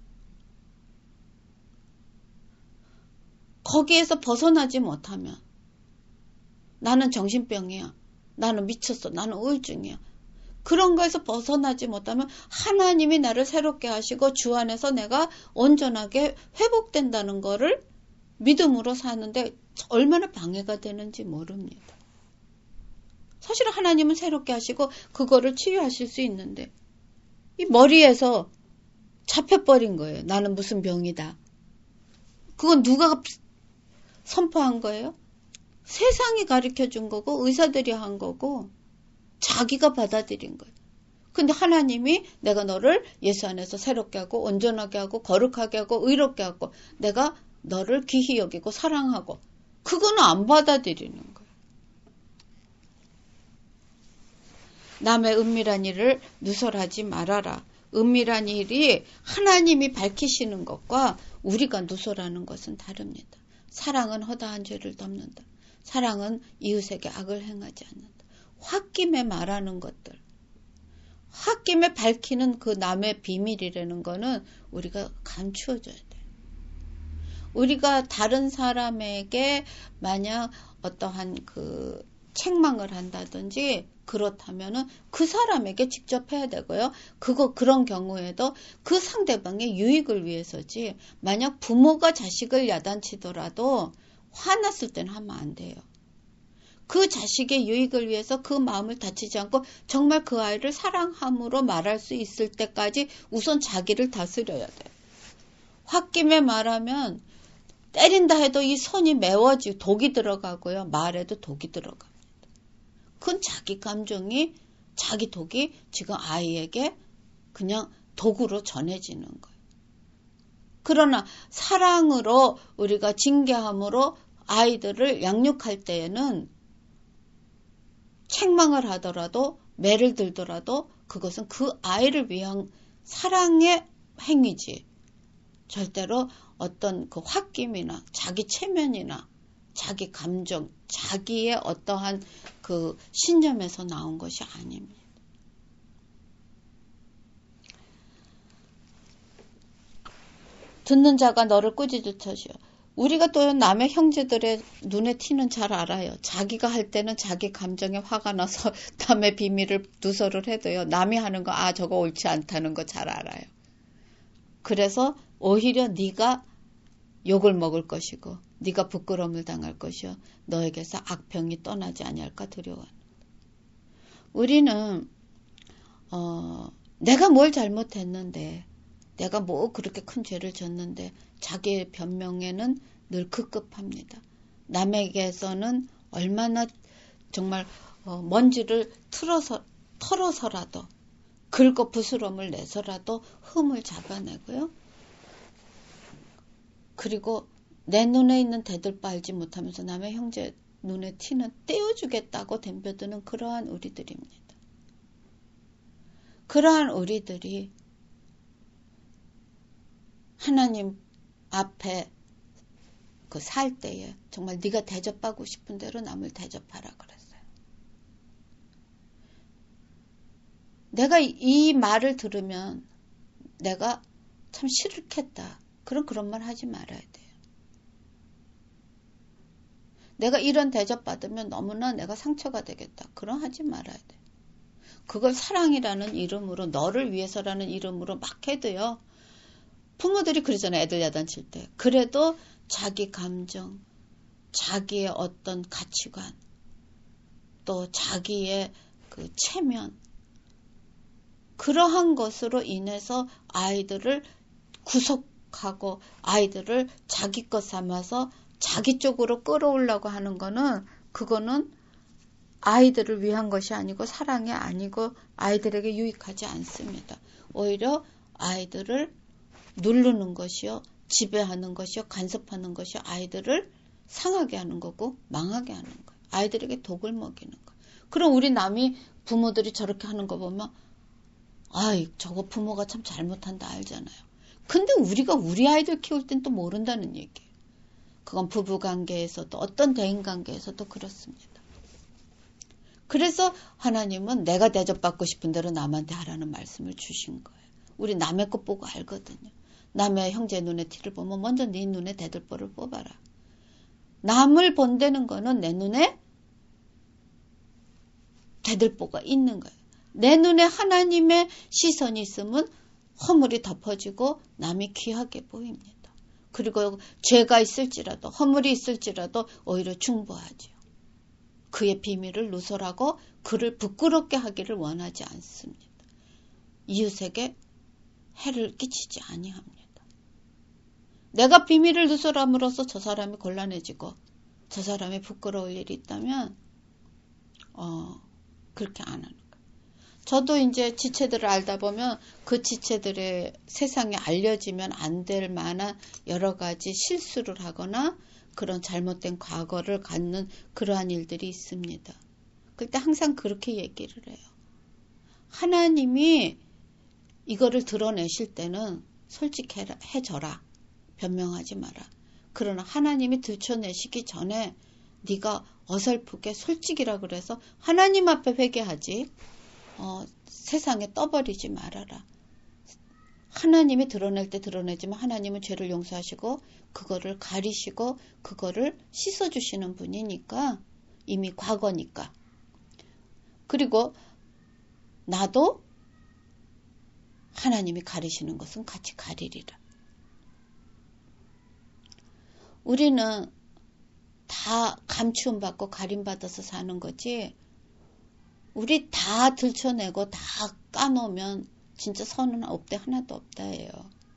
거기에서 벗어나지 못하면 나는 정신병이야. 나는 미쳤어. 나는 우울증이야. 그런 거에서 벗어나지 못하면 하나님이 나를 새롭게 하시고 주 안에서 내가 온전하게 회복된다는 거를 믿음으로 사는데 얼마나 방해가 되는지 모릅니다. 사실 하나님은 새롭게 하시고 그거를 치유하실 수 있는데 이 머리에서 잡혀버린 거예요. 나는 무슨 병이다. 그건 누가 선포한 거예요? 세상이 가르쳐준 거고 의사들이 한 거고 자기가 받아들인 거예요. 근데 하나님이 내가 너를 예수 안에서 새롭게 하고 온전하게 하고 거룩하게 하고 의롭게 하고 내가 너를 귀히 여기고 사랑하고 그거는 안 받아들이는 거예요. 남의 은밀한 일을 누설하지 말아라. 은밀한 일이 하나님이 밝히시는 것과 우리가 누설하는 것은 다릅니다. 사랑은 허다한 죄를 덮는다. 사랑은 이웃에게 악을 행하지 않는다. 홧김에 말하는 것들, 홧김에 밝히는 그 남의 비밀이라는 거는 우리가 감추어줘야 돼. 우리가 다른 사람에게 만약 어떠한 그 책망을 한다든지 그렇다면은 그 사람에게 직접 해야 되고요. 그런 경우에도 그 상대방의 유익을 위해서지 만약 부모가 자식을 야단치더라도 화났을 때는 하면 안 돼요. 그 자식의 유익을 위해서 그 마음을 다치지 않고 정말 그 아이를 사랑함으로 말할 수 있을 때까지 우선 자기를 다스려야 돼요. 홧김에 말하면 때린다 해도 이 손이 매워지고 독이 들어가고요. 말에도 독이 들어갑니다. 그건 자기 감정이, 자기 독이 지금 아이에게 그냥 독으로 전해지는 거예요. 그러나 사랑으로 우리가 징계함으로 아이들을 양육할 때에는 책망을 하더라도 매를 들더라도 그것은 그 아이를 위한 사랑의 행위지. 절대로 어떤 그 홧김이나 자기 체면이나 자기 감정, 자기의 어떠한 그 신념에서 나온 것이 아닙니다. 듣는 자가 너를 꾸짖을 터이요. 우리가 또 남의 형제들의 눈에 티는 잘 알아요. 자기가 할 때는 자기 감정에 화가 나서 남의 비밀을 누설을 해도요. 남이 하는 거 저거 옳지 않다는 거 잘 알아요. 그래서 오히려 네가 욕을 먹을 것이고 네가 부끄러움을 당할 것이요. 너에게서 악평이 떠나지 아니할까 두려워하는. 우리는 내가 뭘 잘못했는데 내가 뭐 그렇게 큰 죄를 졌는데 자기의 변명에는 늘 급급합니다. 남에게서는 얼마나 정말 먼지를 털어서라도 긁어 부스럼을 내서라도 흠을 잡아내고요. 그리고 내 눈에 있는 대들바 알지 못하면서 남의 형제 눈에 티는 떼어주겠다고 덤벼드는 그러한 우리들입니다. 그러한 우리들이 하나님 앞에 그 살 때에 정말 네가 대접하고 싶은 대로 남을 대접하라 그랬어요. 내가 이 말을 들으면 내가 참 싫겠다. 그런 말 하지 말아야 돼요. 내가 이런 대접받으면 너무나 내가 상처가 되겠다. 그런 하지 말아야 돼요. 그걸 사랑이라는 이름으로 너를 위해서라는 이름으로 막 해도요. 부모들이 그러잖아요. 애들 야단칠 때. 그래도 자기 감정, 자기의 어떤 가치관, 또 자기의 그 체면, 그러한 것으로 인해서 아이들을 구속하고 아이들을 자기 것 삼아서 자기 쪽으로 끌어오려고 하는 거는 그거는 아이들을 위한 것이 아니고 사랑이 아니고 아이들에게 유익하지 않습니다. 오히려 아이들을 누르는 것이요, 지배하는 것이요, 간섭하는 것이요, 아이들을 상하게 하는 거고 망하게 하는 거예요. 아이들에게 독을 먹이는 거예요. 그럼 우리 남이 부모들이 저렇게 하는 거 보면 저거 부모가 참 잘못한다 알잖아요. 근데 우리가 우리 아이들 키울 땐 또 모른다는 얘기예요. 그건 부부관계에서도 어떤 대인관계에서도 그렇습니다. 그래서 하나님은 내가 대접받고 싶은 대로 남한테 하라는 말씀을 주신 거예요. 우리 남의 것 보고 알거든요. 남의 형제 눈에 티를 보면 먼저 네 눈에 대들보를 뽑아라. 남을 본다는 거는 내 눈에 대들보가 있는 거예요. 내 눈에 하나님의 시선이 있으면 허물이 덮어지고 남이 귀하게 보입니다. 그리고 죄가 있을지라도 허물이 있을지라도 오히려 중보하죠. 그의 비밀을 누설하고 그를 부끄럽게 하기를 원하지 않습니다. 이웃에게 해를 끼치지 아니합니다. 내가 비밀을 누설함으로써 저 사람이 곤란해지고 저 사람이 부끄러울 일이 있다면 그렇게 안 하는 거예요. 저도 이제 지체들을 알다 보면 그 지체들의 세상에 알려지면 안 될 만한 여러 가지 실수를 하거나 그런 잘못된 과거를 갖는 그러한 일들이 있습니다. 그때 항상 그렇게 얘기를 해요. 하나님이 이거를 드러내실 때는 솔직해져라. 변명하지 마라. 그러나 하나님이 들춰내시기 전에 네가 어설프게 솔직이라 그래서 하나님 앞에 회개하지 세상에 떠버리지 말아라. 하나님이 드러낼 때 드러내지만 하나님은 죄를 용서하시고 그거를 가리시고 그거를 씻어주시는 분이니까 이미 과거니까. 그리고 나도 하나님이 가리시는 것은 같이 가리리라. 우리는 다 감추움 받고 가림받아서 사는 거지. 우리 다 들춰내고 다 까놓으면 진짜 선은 업대 하나도 없다예요.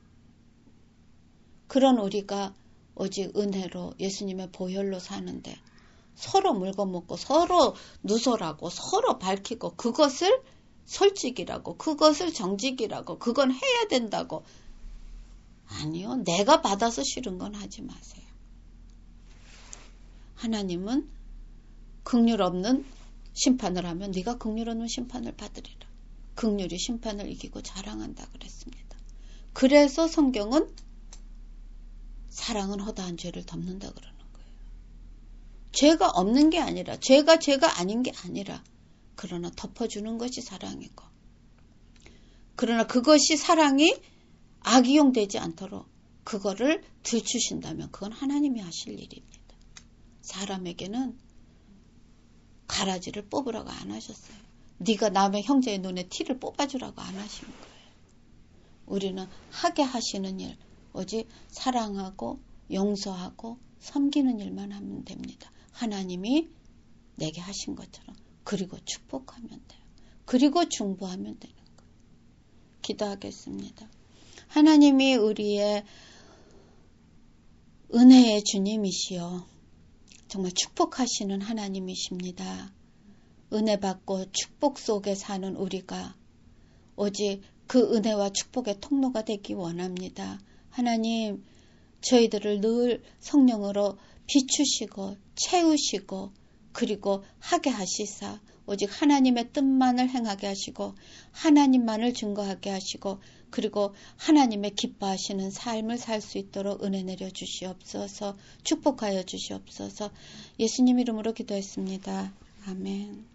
그런 우리가 오직 은혜로 예수님의 보혈로 사는데 서로 물거먹고 서로 누설하고 서로 밝히고 그것을 솔직이라고 그것을 정직이라고 그건 해야 된다고. 아니요. 내가 받아서 싫은 건 하지 마세요. 하나님은 긍휼 없는 심판을 하면 네가 긍휼 없는 심판을 받으리라. 긍휼이 심판을 이기고 자랑한다 그랬습니다. 그래서 성경은 사랑은 허다한 죄를 덮는다 그러는 거예요. 죄가 없는 게 아니라 죄가 아닌 게 아니라 그러나 덮어주는 것이 사랑이고 그러나 그것이 사랑이 악이용되지 않도록 그거를 들추신다면 그건 하나님이 하실 일입니다. 사람에게는 가라지를 뽑으라고 안 하셨어요. 네가 남의 형제의 눈에 티를 뽑아주라고 안 하신 거예요. 우리는 하게 하시는 일, 오직 사랑하고 용서하고 섬기는 일만 하면 됩니다. 하나님이 내게 하신 것처럼. 그리고 축복하면 돼요. 그리고 중보하면 되는 거예요. 기도하겠습니다. 하나님이 우리의 은혜의 주님이시여 정말 축복하시는 하나님이십니다. 은혜 받고 축복 속에 사는 우리가 오직 그 은혜와 축복의 통로가 되기 원합니다. 하나님, 저희들을 늘 성령으로 비추시고 채우시고 그리고 하게 하시사 오직 하나님의 뜻만을 행하게 하시고 하나님만을 증거하게 하시고 그리고 하나님의 기뻐하시는 삶을 살 수 있도록 은혜 내려 주시옵소서. 축복하여 주시옵소서. 예수님 이름으로 기도했습니다. 아멘.